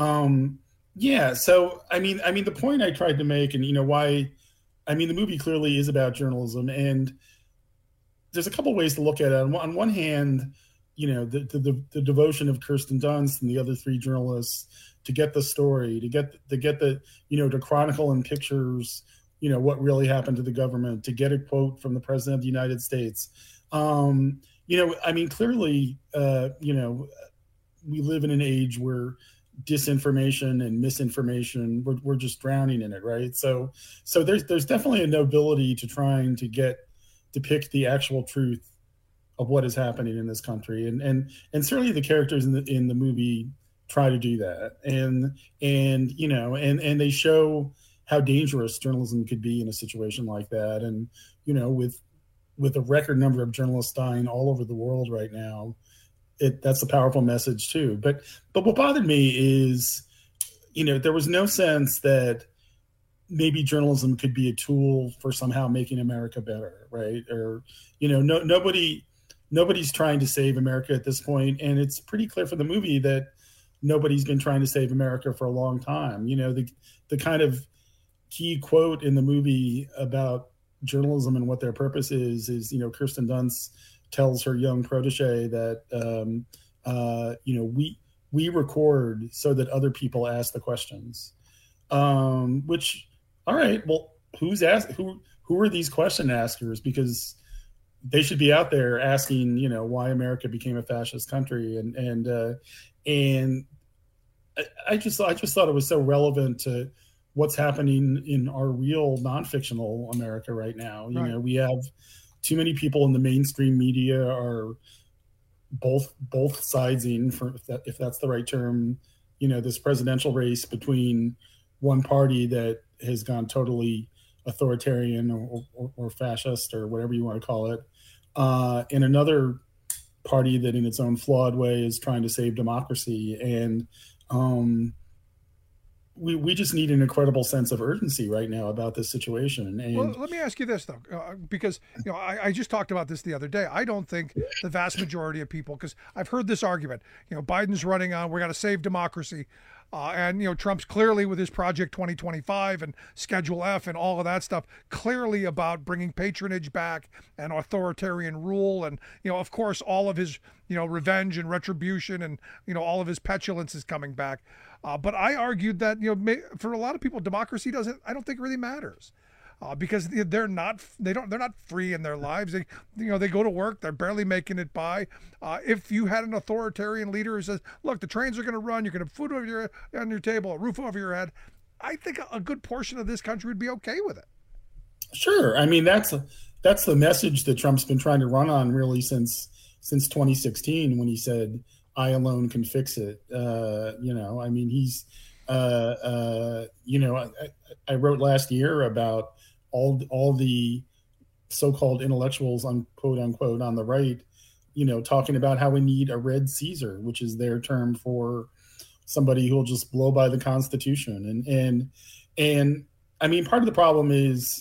P: um yeah, so I mean I mean the point I tried to make, and you know why, I mean the movie clearly is about journalism, and there's a couple ways to look at it. On one, on one hand, you know, the, the the devotion of Kirsten Dunst and the other three journalists to get the story, to get to get the, you know, to chronicle in pictures, you know, what really happened to the government, to get a quote from the president of the United States. Um, you know, I mean, clearly, uh, you know, we live in an age where disinformation and misinformation, we're, we're just drowning in it, right? So, so there's there's definitely a nobility to trying to get depict the actual truth of what is happening in this country, and and and certainly the characters in the in the movie try to do that. And, and, you know, and, and they show how dangerous journalism could be in a situation like that. And, you know, with, with a record number of journalists dying all over the world right now, it, that's a powerful message too. But, but what bothered me is, you know, there was no sense that maybe journalism could be a tool for somehow making America better, right? Or, you know, no, nobody, nobody's trying to save America at this point. And it's pretty clear from the movie that nobody's been trying to save America for a long time. You know, the, the kind of key quote in the movie about journalism and what their purpose is, is, you know, Kirsten Dunst tells her young protege that, um, uh, you know, we, we record so that other people ask the questions, um, which, all right, well, who's asked, who, who are these question askers? Because they should be out there asking, you know, why America became a fascist country. And, and, uh, and I, I just, I just thought it was so relevant to what's happening in our real non-fictional America right now. You
H: Right.
P: know, we have too many people in the mainstream media are both, both sidesing, for if, that, if that's the right term, you know, this presidential race between one party that has gone totally authoritarian or, or, or fascist or whatever you want to call it, uh, and another party that in its own flawed way is trying to save democracy. And um, we we just need an incredible sense of urgency right now about this situation. And
H: well, let me ask you this though, uh, because you know I, I just talked about this the other day. I don't think the vast majority of people, because I've heard this argument, you know, Biden's running on we're going to save democracy. Uh, and, you know, Trump's clearly with his Project twenty twenty-five and Schedule F and all of that stuff, clearly about bringing patronage back and authoritarian rule. And, you know, of course, all of his, you know, revenge and retribution and, you know, all of his petulance is coming back. Uh, but I argued that, you know, may, for a lot of people, democracy doesn't, I don't think really matters. Uh, because they're not, they don't, they're not free in their lives. They, you know, they go to work, they're barely making it by. Uh, if you had an authoritarian leader who says, "Look, the trains are going to run, you're going to have food over your on your table, a roof over your head," I think a good portion of this country would be okay with it.
P: Sure, I mean that's that's the message that Trump's been trying to run on really since since twenty sixteen when he said, "I alone can fix it." Uh, you know, I mean he's, uh, uh, you know, I, I wrote last year about all all the so-called intellectuals, unquote unquote, on the right, you know, talking about how we need a red Caesar, which is their term for somebody who will just blow by the Constitution. And and and I mean, part of the problem is,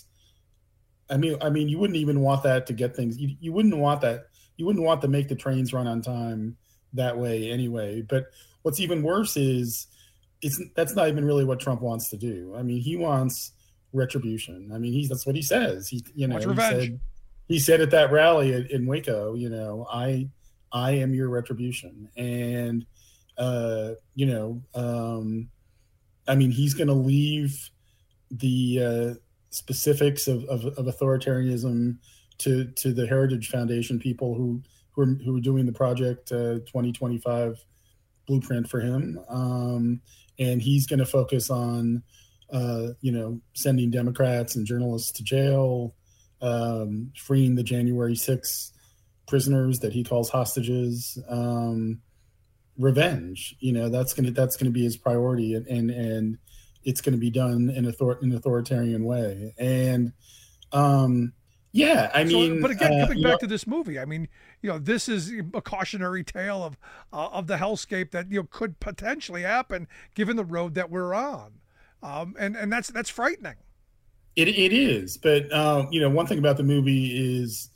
P: I mean, I mean, you wouldn't even want that to get things. You, you wouldn't want that. You wouldn't want to make the trains run on time that way anyway. But what's even worse is, it's that's not even really what Trump wants to do. I mean, he wants retribution. I mean, he's that's what he says. He, you know, he said, he said at that rally in, in Waco, you know, I, I am your retribution. And, uh, you know, um, I mean, he's going to leave the uh, specifics of, of, of authoritarianism to, to the Heritage Foundation people who, who are, who are doing the Project uh, twenty twenty-five blueprint for him. Um, and he's going to focus on, uh, you know, sending Democrats and journalists to jail, um, freeing the January sixth prisoners that he calls hostages, um, revenge. You know, that's going to, that's going to be his priority, and, and, and it's going to be done in author, an authoritarian way. And, um, yeah, I mean,
H: so, but again,
P: uh,
H: coming back
P: know,
H: to this movie, I mean, you know, this is a cautionary tale of, uh, of the hellscape that, you know, could potentially happen given the road that we're on. Um, and, and that's, that's frightening.
P: It it is. But, uh, you know, one thing about the movie is,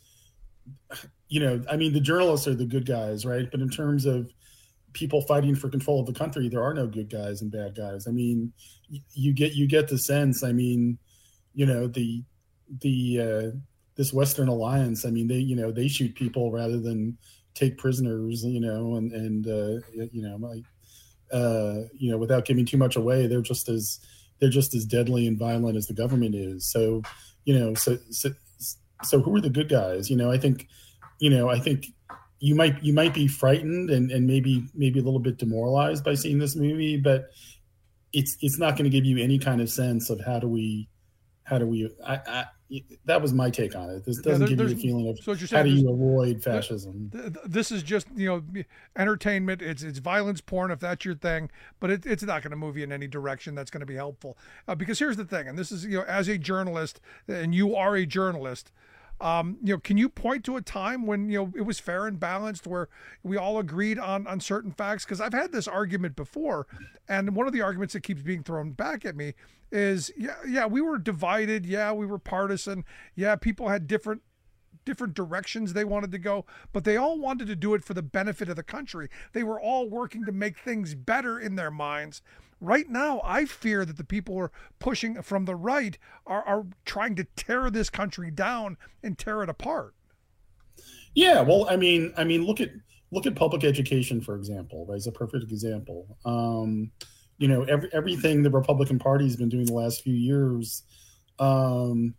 P: you know, I mean, the journalists are the good guys, right? But in terms of people fighting for control of the country, there are no good guys and bad guys. I mean, you get, you get the sense, I mean, you know, the, the, uh, this Western alliance, I mean, they, you know, they shoot people rather than take prisoners, you know, and, and, uh, you know, like, uh, you know, without giving too much away, they're just as, they're just as deadly and violent as the government is. So, you know, so, so, so who are the good guys? You know, I think, you know, I think you might, you might be frightened and, and maybe, maybe a little bit demoralized by seeing this movie, but it's, it's not going to give you any kind of sense of how do we, how do we? I, I that was my take on it. This doesn't
H: yeah, there,
P: give you a feeling of
H: so
P: how do you avoid fascism.
H: This is just, you know, entertainment. It's it's violence porn if that's your thing, but it, it's not going to move you in any direction that's going to be helpful. Uh, because here's the thing, and this is, you know, as a journalist, and you are a journalist. Um, you know, can you point to a time when, you know, it was fair and balanced, where we all agreed on, on certain facts? Because I've had this argument before, and one of the arguments that keeps being thrown back at me is, yeah, yeah, we were divided. Yeah, we were partisan. Yeah, people had different different directions they wanted to go, but they all wanted to do it for the benefit of the country. They were all working to make things better in their minds. Right now, I fear that the people who are pushing from the right are, are trying to tear this country down and tear it apart.
P: Yeah, well, I mean, I mean, look at look at public education, for example. Right, it's a perfect example. Um, you know, every, everything the Republican Party has been doing the last few years, um,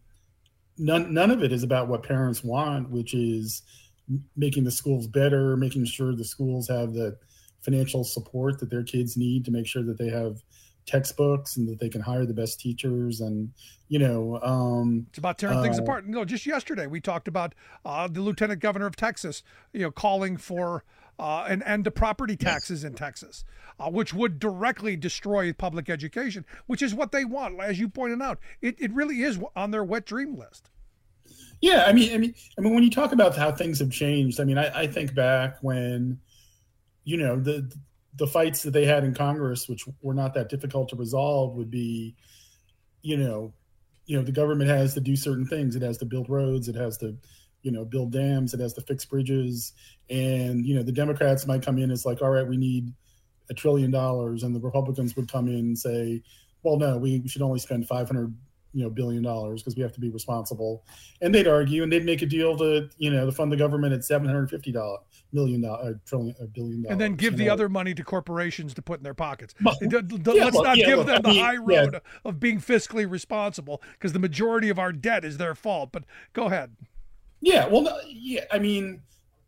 P: none none of it is about what parents want, which is making the schools better, making sure the schools have the financial support that their kids need to make sure that they have textbooks and that they can hire the best teachers. And, you know, um,
H: it's about tearing uh, things apart. No, just yesterday we talked about uh, the Lieutenant Governor of Texas, you know, calling for uh, an end to property taxes in Texas, uh, which would directly destroy public education, which is what they want. As you pointed out, it, it really is on their wet dream list.
P: Yeah. I mean, I mean, I mean, when you talk about how things have changed, I mean, I, I think back when, you know, the the fights that they had in Congress, which were not that difficult to resolve, would be, you know, you know, the government has to do certain things. It has to build roads. It has to, you know, build dams. It has to fix bridges. And, you know, the Democrats might come in as like, all right, we need a trillion dollars. And the Republicans would come in and say, well, no, we, we should only spend five hundred you know, billion dollars because we have to be responsible. And they'd argue and they'd make a deal to, you know, to fund the government at seven hundred fifty million dollars, trillion, a billion dollars.
H: And then give the
P: know.
H: other money to corporations to put in their pockets.
P: Well,
H: yeah, Let's
P: well,
H: not
P: yeah,
H: give
P: look,
H: them
P: I
H: the
P: mean,
H: high road
P: yeah.
H: of being fiscally responsible, because the majority of our debt is their fault. But go ahead.
P: Yeah, well, no, yeah, I mean,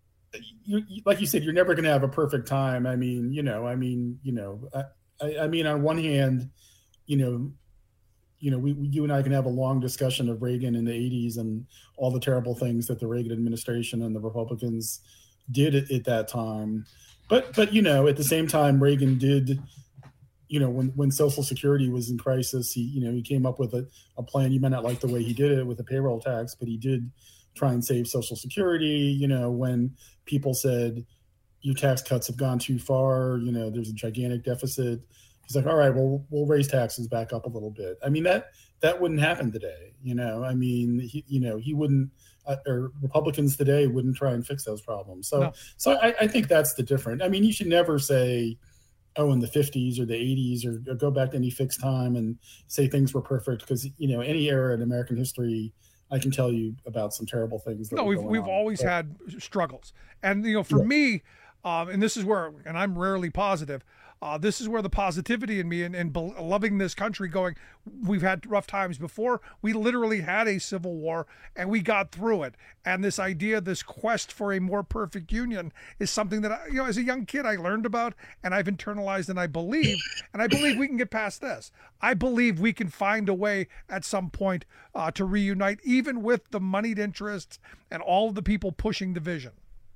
P: you, like you said, you're never going to have a perfect time. I mean, you know, I mean, you know, I, I mean, on one hand, you know, you know, we, we, you and I can have a long discussion of Reagan in the eighties and all the terrible things that the Reagan administration and the Republicans did at, at that time. But, but, you know, at the same time, Reagan did, you know, when, when Social Security was in crisis, he, you know, he came up with a, a plan. You might not like the way he did it with the payroll tax, but he did try and save Social Security. You know, when people said your tax cuts have gone too far, you know, there's a gigantic deficit. He's like, all right, well, we'll raise taxes back up a little bit. I mean, that that wouldn't happen today. You know, I mean, he, you know, he wouldn't, uh, or Republicans today wouldn't try and fix those problems. So, no. so I, I think that's the difference. I mean, you should never say, oh, in the fifties or the eighties, or, or go back to any fixed time and say things were perfect, because, you know, any era in American history, I can tell you about some terrible things. That
H: no, we've we've
P: on.
H: always
P: but,
H: had struggles, and you know, for yeah. me, um, and this is where, and I'm rarely positive. Uh, this is where the positivity in me and, and be- loving this country going, we've had rough times before. We literally had a civil war and we got through it. And this idea, this quest for a more perfect union is something that, I, you know, as a young kid, I learned about and I've internalized and I believe, and I believe we can get past this. I believe we can find a way at some point uh, to reunite, even with the moneyed interests and all of the people pushing division.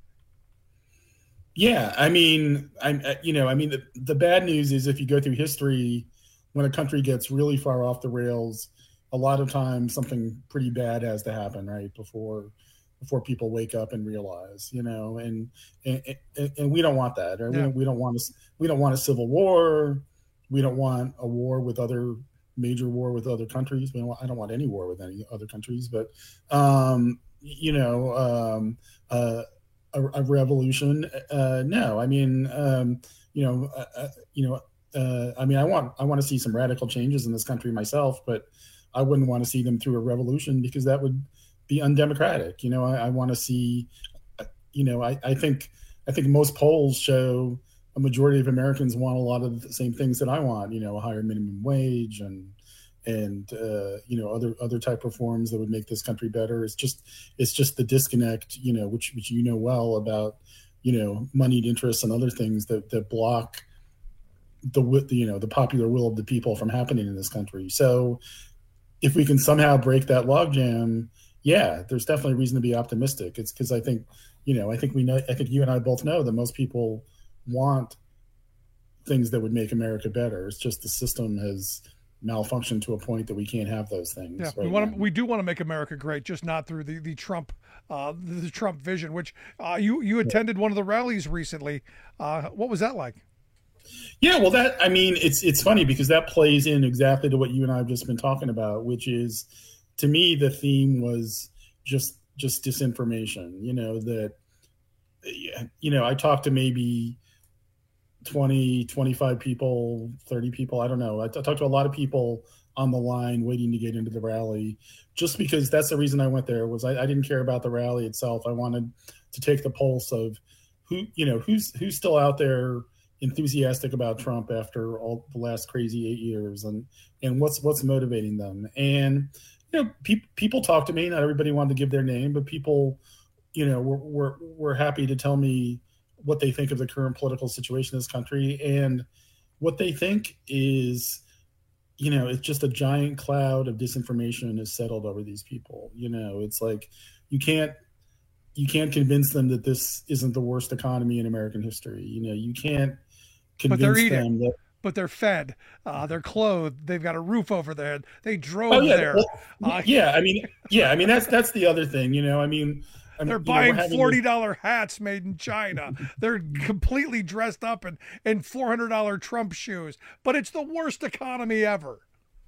P: Yeah, I mean, I'm, you know, I mean, the, the bad news is if you go through history, when a country gets really far off the rails, a lot of times something pretty bad has to happen, right, before before people wake up and realize, you know, and and, and we don't want that. Right? Yeah. We don't, we don't want a, we don't want a civil war. We don't want a war with other major war with other countries. We don't want, I don't want any war with any other countries, but um, you know. Um, uh, A, a revolution? Uh, no, I mean, um, you know, uh, you know, uh, I mean, I want I want to see some radical changes in this country myself, but I wouldn't want to see them through a revolution because that would be undemocratic. You know, I, I want to see, you know, I, I think I think most polls show a majority of Americans want a lot of the same things that I want. You know, a higher minimum wage and. and, uh, you know, other other type reforms that would make this country better. It's just it's just the disconnect, you know, which which you know well about, you know, moneyed interests and other things that, that block the, you know, the popular will of the people from happening in this country. So, if we can somehow break that logjam, yeah, there's definitely reason to be optimistic. It's because I think, you know, I think we know, I think you and I both know that most people want things that would make America better. It's just the system has malfunctioned to a point that we can't have those things.
H: Yeah,
P: right
H: we want
P: now.
H: to, we do want to make America great, just not through the the Trump uh, the Trump vision. Which uh, you you attended one of the rallies recently. Uh, what was that like?
P: Yeah, well, that I mean, it's it's funny because that plays in exactly to what you and I have just been talking about, which is, to me, the theme was just just disinformation. You know that, you know, I talked to maybe twenty, twenty-five people, thirty people. I don't know. I, t- I talked to a lot of people on the line waiting to get into the rally, just because that's the reason I went there. Was I, I didn't care about the rally itself. I wanted to take the pulse of who, you know, who's who's still out there enthusiastic about Trump after all the last crazy eight years, and and what's what's motivating them. And you know, pe- people talk to me. Not everybody wanted to give their name, but people, you know, were were, were happy to tell me what they think of the current political situation in this country. And what they think is, you know, it's just a giant cloud of disinformation has settled over these people. You know, it's like you can't you can't convince them that this isn't the worst economy in American history. You know, you can't convince
H: but they're eating.
P: them that.
H: But they're fed, uh, they're clothed, they've got a roof over their head. They drove
P: Oh, yeah,
H: there.
P: well,
H: Uh,
P: yeah, I mean, yeah, I mean that's that's the other thing. You know, I mean, I mean
H: They're
P: you know,
H: buying
P: we're having
H: forty
P: this-
H: dollar hats made in China. They're completely dressed up in, in four hundred dollar Trump shoes. But it's the worst economy ever.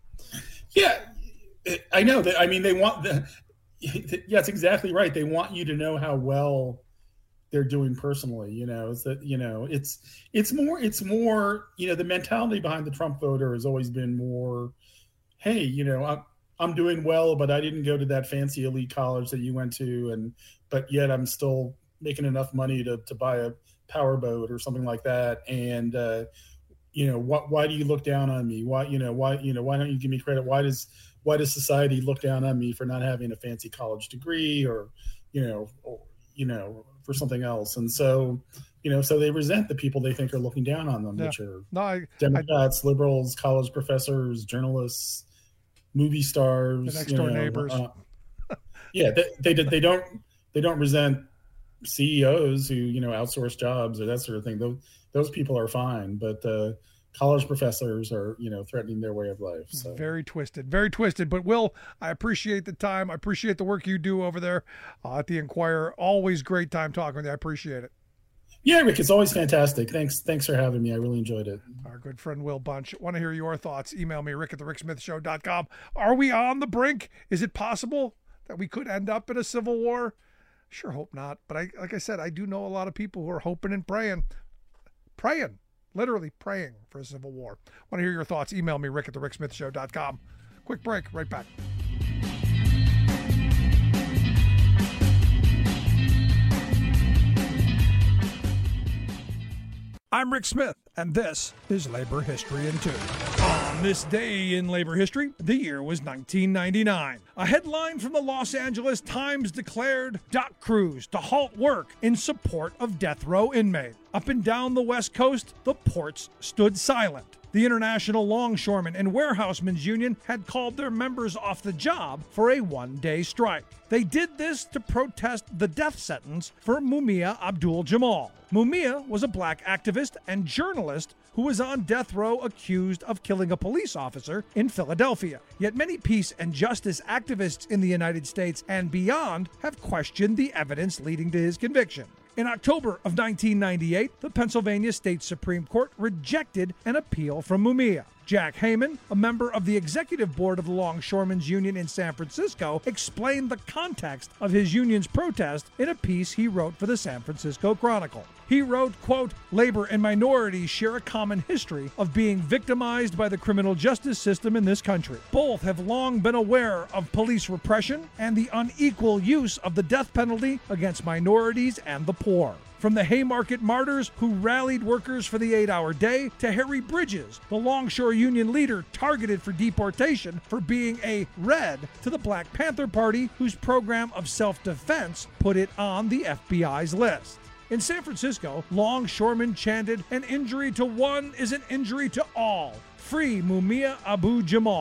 P: Yeah, I know that. I mean, they want the. Yeah, it's exactly right. They want you to know how well they're doing personally. You know, it's that. You know, it's it's more. It's more. You know, the mentality behind the Trump voter has always been more. Hey, you know, I'm I'm doing well, but I didn't go to that fancy elite college that you went to, and but yet I'm still making enough money to to buy a powerboat or something like that. And uh, you know, what? Why do you look down on me? Why, you know, why, you know, why don't you give me credit? Why does why does society look down on me for not having a fancy college degree, or, you know, or, you know, for something else? And so, you know, so they resent the people they think are looking down on them,
H: Yeah.
P: which are
H: No, I,
P: Democrats, liberals, college professors, journalists, movie stars,
H: The next
P: you
H: door
P: know,
H: neighbors.
P: uh, yeah, they, they they don't they don't resent C E Os who, you know, outsource jobs or that sort of thing. Those those people are fine, but uh, college professors are, you know, threatening their way of life. So
H: Very twisted, very twisted. But Will, I appreciate the time. I appreciate the work you do over there uh, at the Inquirer. Always great time talking with you. I appreciate it.
P: yeah, Rick, it's always fantastic. Thanks, thanks for having me. I really enjoyed it.
H: Our good friend Will Bunch. Want to hear your thoughts? Email me, rick at the rick smith show dot com. Are we on the brink? Is it possible that we could end up in a civil war? Sure hope not. But I, like I said, I do know a lot of people who are hoping and praying, praying, literally praying for a civil war. Want to hear your thoughts? Email me, rick at the rick smith show dot com. Quick break, right back. I'm Rick Smith, and this is Labor History in Two. On this day in labor history, the year was nineteen ninety-nine. A headline from the Los Angeles Times declared dock crews to halt work in support of death row inmate. Up and down the West Coast, the ports stood silent. The International Longshoremen and Warehousemen's Union had called their members off the job for a one-day strike. They did this to protest the death sentence for Mumia Abdul-Jamal. Mumia was a black activist and journalist who was on death row accused of killing a police officer in Philadelphia. Yet many peace and justice activists in the United States and beyond have questioned the evidence leading to his conviction. In October of nineteen ninety-eight, the Pennsylvania State Supreme Court rejected an appeal from Mumia. Jack Heyman, a member of the executive board of the Longshoremen's Union in San Francisco, explained the context of his union's protest in a piece he wrote for the San Francisco Chronicle. He wrote, quote, "Labor and minorities share a common history of being victimized by the criminal justice system in this country. Both have long been aware of police repression and the unequal use of the death penalty against minorities and the poor. From the Haymarket martyrs who rallied workers for the eight-hour day to Harry Bridges, the Longshore Union leader targeted for deportation for being a Red, to the Black Panther Party whose program of self-defense put it on the F B I's list. In San Francisco, longshoremen chanted, "An injury to one is an injury to all. Free Mumia Abu-Jamal."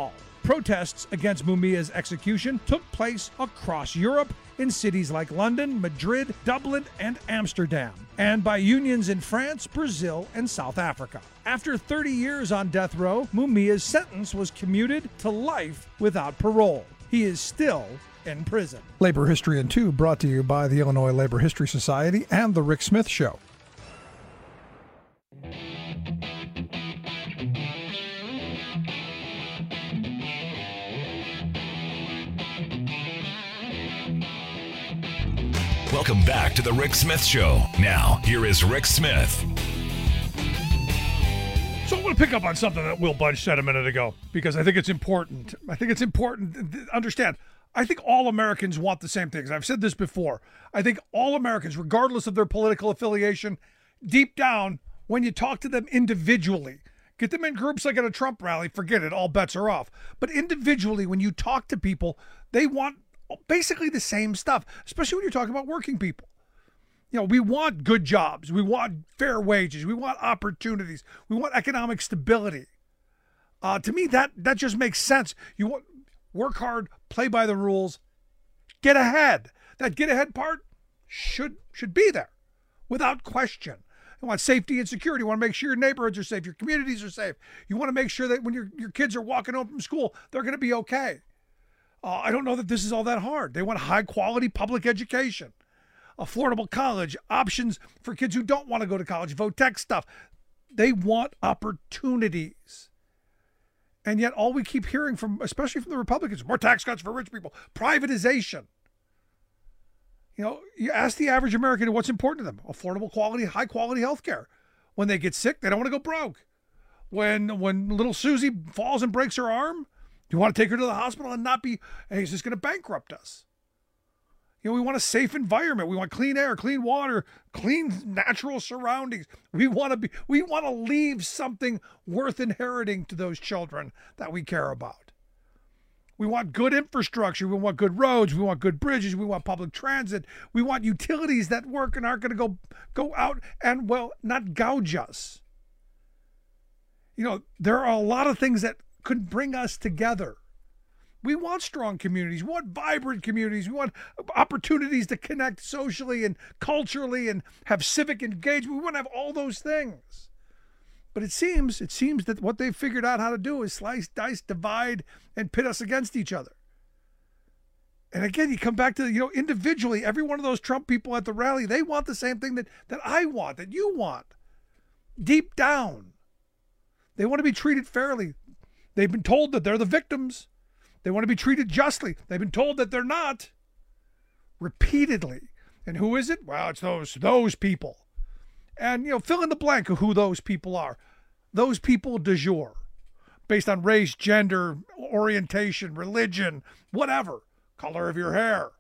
H: Protests against Mumia's execution took place across Europe in cities like London, Madrid, Dublin, and Amsterdam, and by unions in France, Brazil, and South Africa. After thirty years on death row, Mumia's sentence was commuted to life without parole. He is still in prison. Labor History in Two brought to you by the Illinois Labor History Society and The Rick Smith Show.
G: Welcome back to the Rick Smith Show. Now, here is Rick Smith.
H: So I want to pick up on something that Will Budge said a minute ago, because I think it's important. I think it's important to understand. I think all Americans want the same things. I've said this before. I think all Americans, regardless of their political affiliation, deep down, when you talk to them individually, get them in groups like at a Trump rally, forget it, all bets are off. But individually, when you talk to people, they want basically the same stuff, especially when you're talking about working people. You know, we want good jobs. We want fair wages. We want opportunities. We want economic stability. Uh, to me, that that just makes sense. You want work hard, play by the rules, get ahead. That get ahead part should should be there without question. You want safety and security. You want to make sure your neighborhoods are safe, your communities are safe. You want to make sure that when your, your kids are walking home from school, they're going to be okay. Uh, I don't know that this is all that hard. They want high quality public education, affordable college, options for kids who don't want to go to college, vote tech stuff. They want opportunities. And yet all we keep hearing from, especially from the Republicans, more tax cuts for rich people, privatization. You know, you ask the average American what's important to them: affordable quality, high quality health care. When they get sick, they don't want to go broke. When, when little Susie falls and breaks her arm, you want to take her to the hospital and not be, hey, is this going to bankrupt us? You know, we want a safe environment. We want clean air, clean water, clean natural surroundings. We want to be, we want to leave something worth inheriting to those children that we care about. We want good infrastructure. We want good roads. We want good bridges. We want public transit. We want utilities that work and aren't going to go, go out and, well, not gouge us. You know, there are a lot of things that could bring us together. We want strong communities. We want vibrant communities. We want opportunities to connect socially and culturally and have civic engagement. We want to have all those things. But it seems, it seems that what they've figured out how to do is slice, dice, divide, and pit us against each other. And again, you come back to, you know, individually, every one of those Trump people at the rally, they want the same thing that, that I want, that you want. Deep down, they want to be treated fairly. They've been told that they're the victims. They want to be treated justly. They've been told that they're not. Repeatedly. And who is it? Well, it's those those people. And, you know, fill in the blank of who those people are. Those people du jour. Based on race, gender, orientation, religion, whatever. Color of your hair.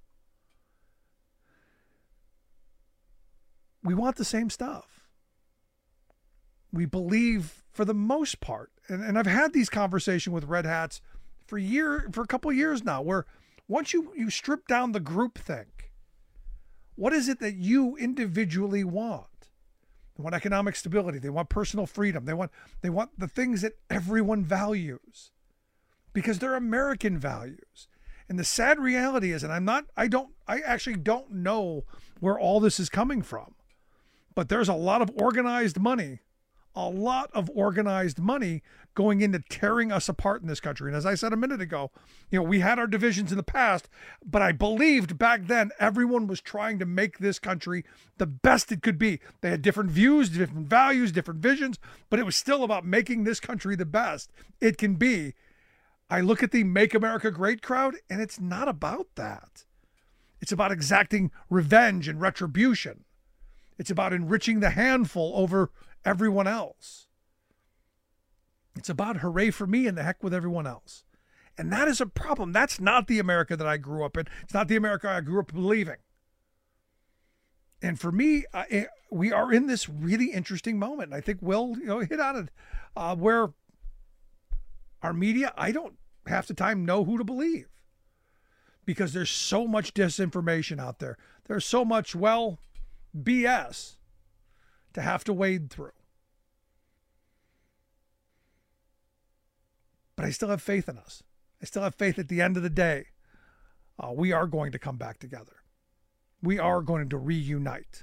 H: We want the same stuff. We believe, for the most part, and, and I've had these conversations with Red Hats for year for a couple of years now, where once you, you strip down the groupthink, what is it that you individually want? They want economic stability. They want personal freedom. They want they want the things that everyone values, because they're American values. And the sad reality is, and I'm not, I don't, I actually don't know where all this is coming from, but there's a lot of organized money, a lot of organized money going into tearing us apart in this country. And as I said a minute ago, you know, we had our divisions in the past, but I believed back then everyone was trying to make this country the best it could be. They had different views, different values, different visions, but it was still about making this country the best it can be. I look at the Make America Great crowd, and it's not about that. It's about exacting revenge and retribution. It's about enriching the handful over everyone else. It's about hooray for me and the heck with everyone else. And that is a problem. That's not the America that I grew up in. It's not the America I grew up believing. And for me, I, we are in this really interesting moment. And I think Will, you know, hit on it, uh, where our media, I don't half the time know who to believe, because there's so much disinformation out there. There's so much, well, B S to have to wade through. But I still have faith in us. I still have faith at the end of the day. Uh, we are going to come back together. We are going to reunite.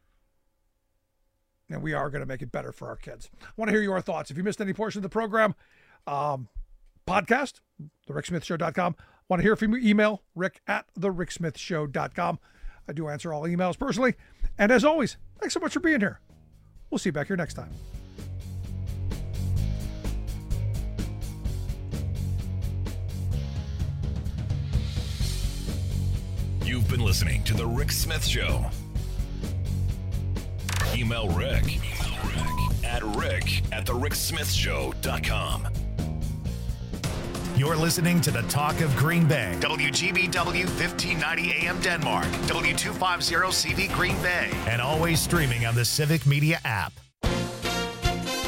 H: And we are going to make it better for our kids. I want to hear your thoughts. If you missed any portion of the program, um, podcast, the rick smith show dot com. Want to hear from you? Email rick at the rick smith show dot com. I do answer all emails personally. And as always, thanks so much for being here. We'll see you back here next time.
G: You've been listening to The Rick Smith Show. Email Rick, Email Rick at rick at the rick smith show dot com.
A: You're listening to the Talk of Green Bay. W G B W fifteen ninety A M Denmark. W two fifty C V Green Bay. And always streaming on the Civic Media app.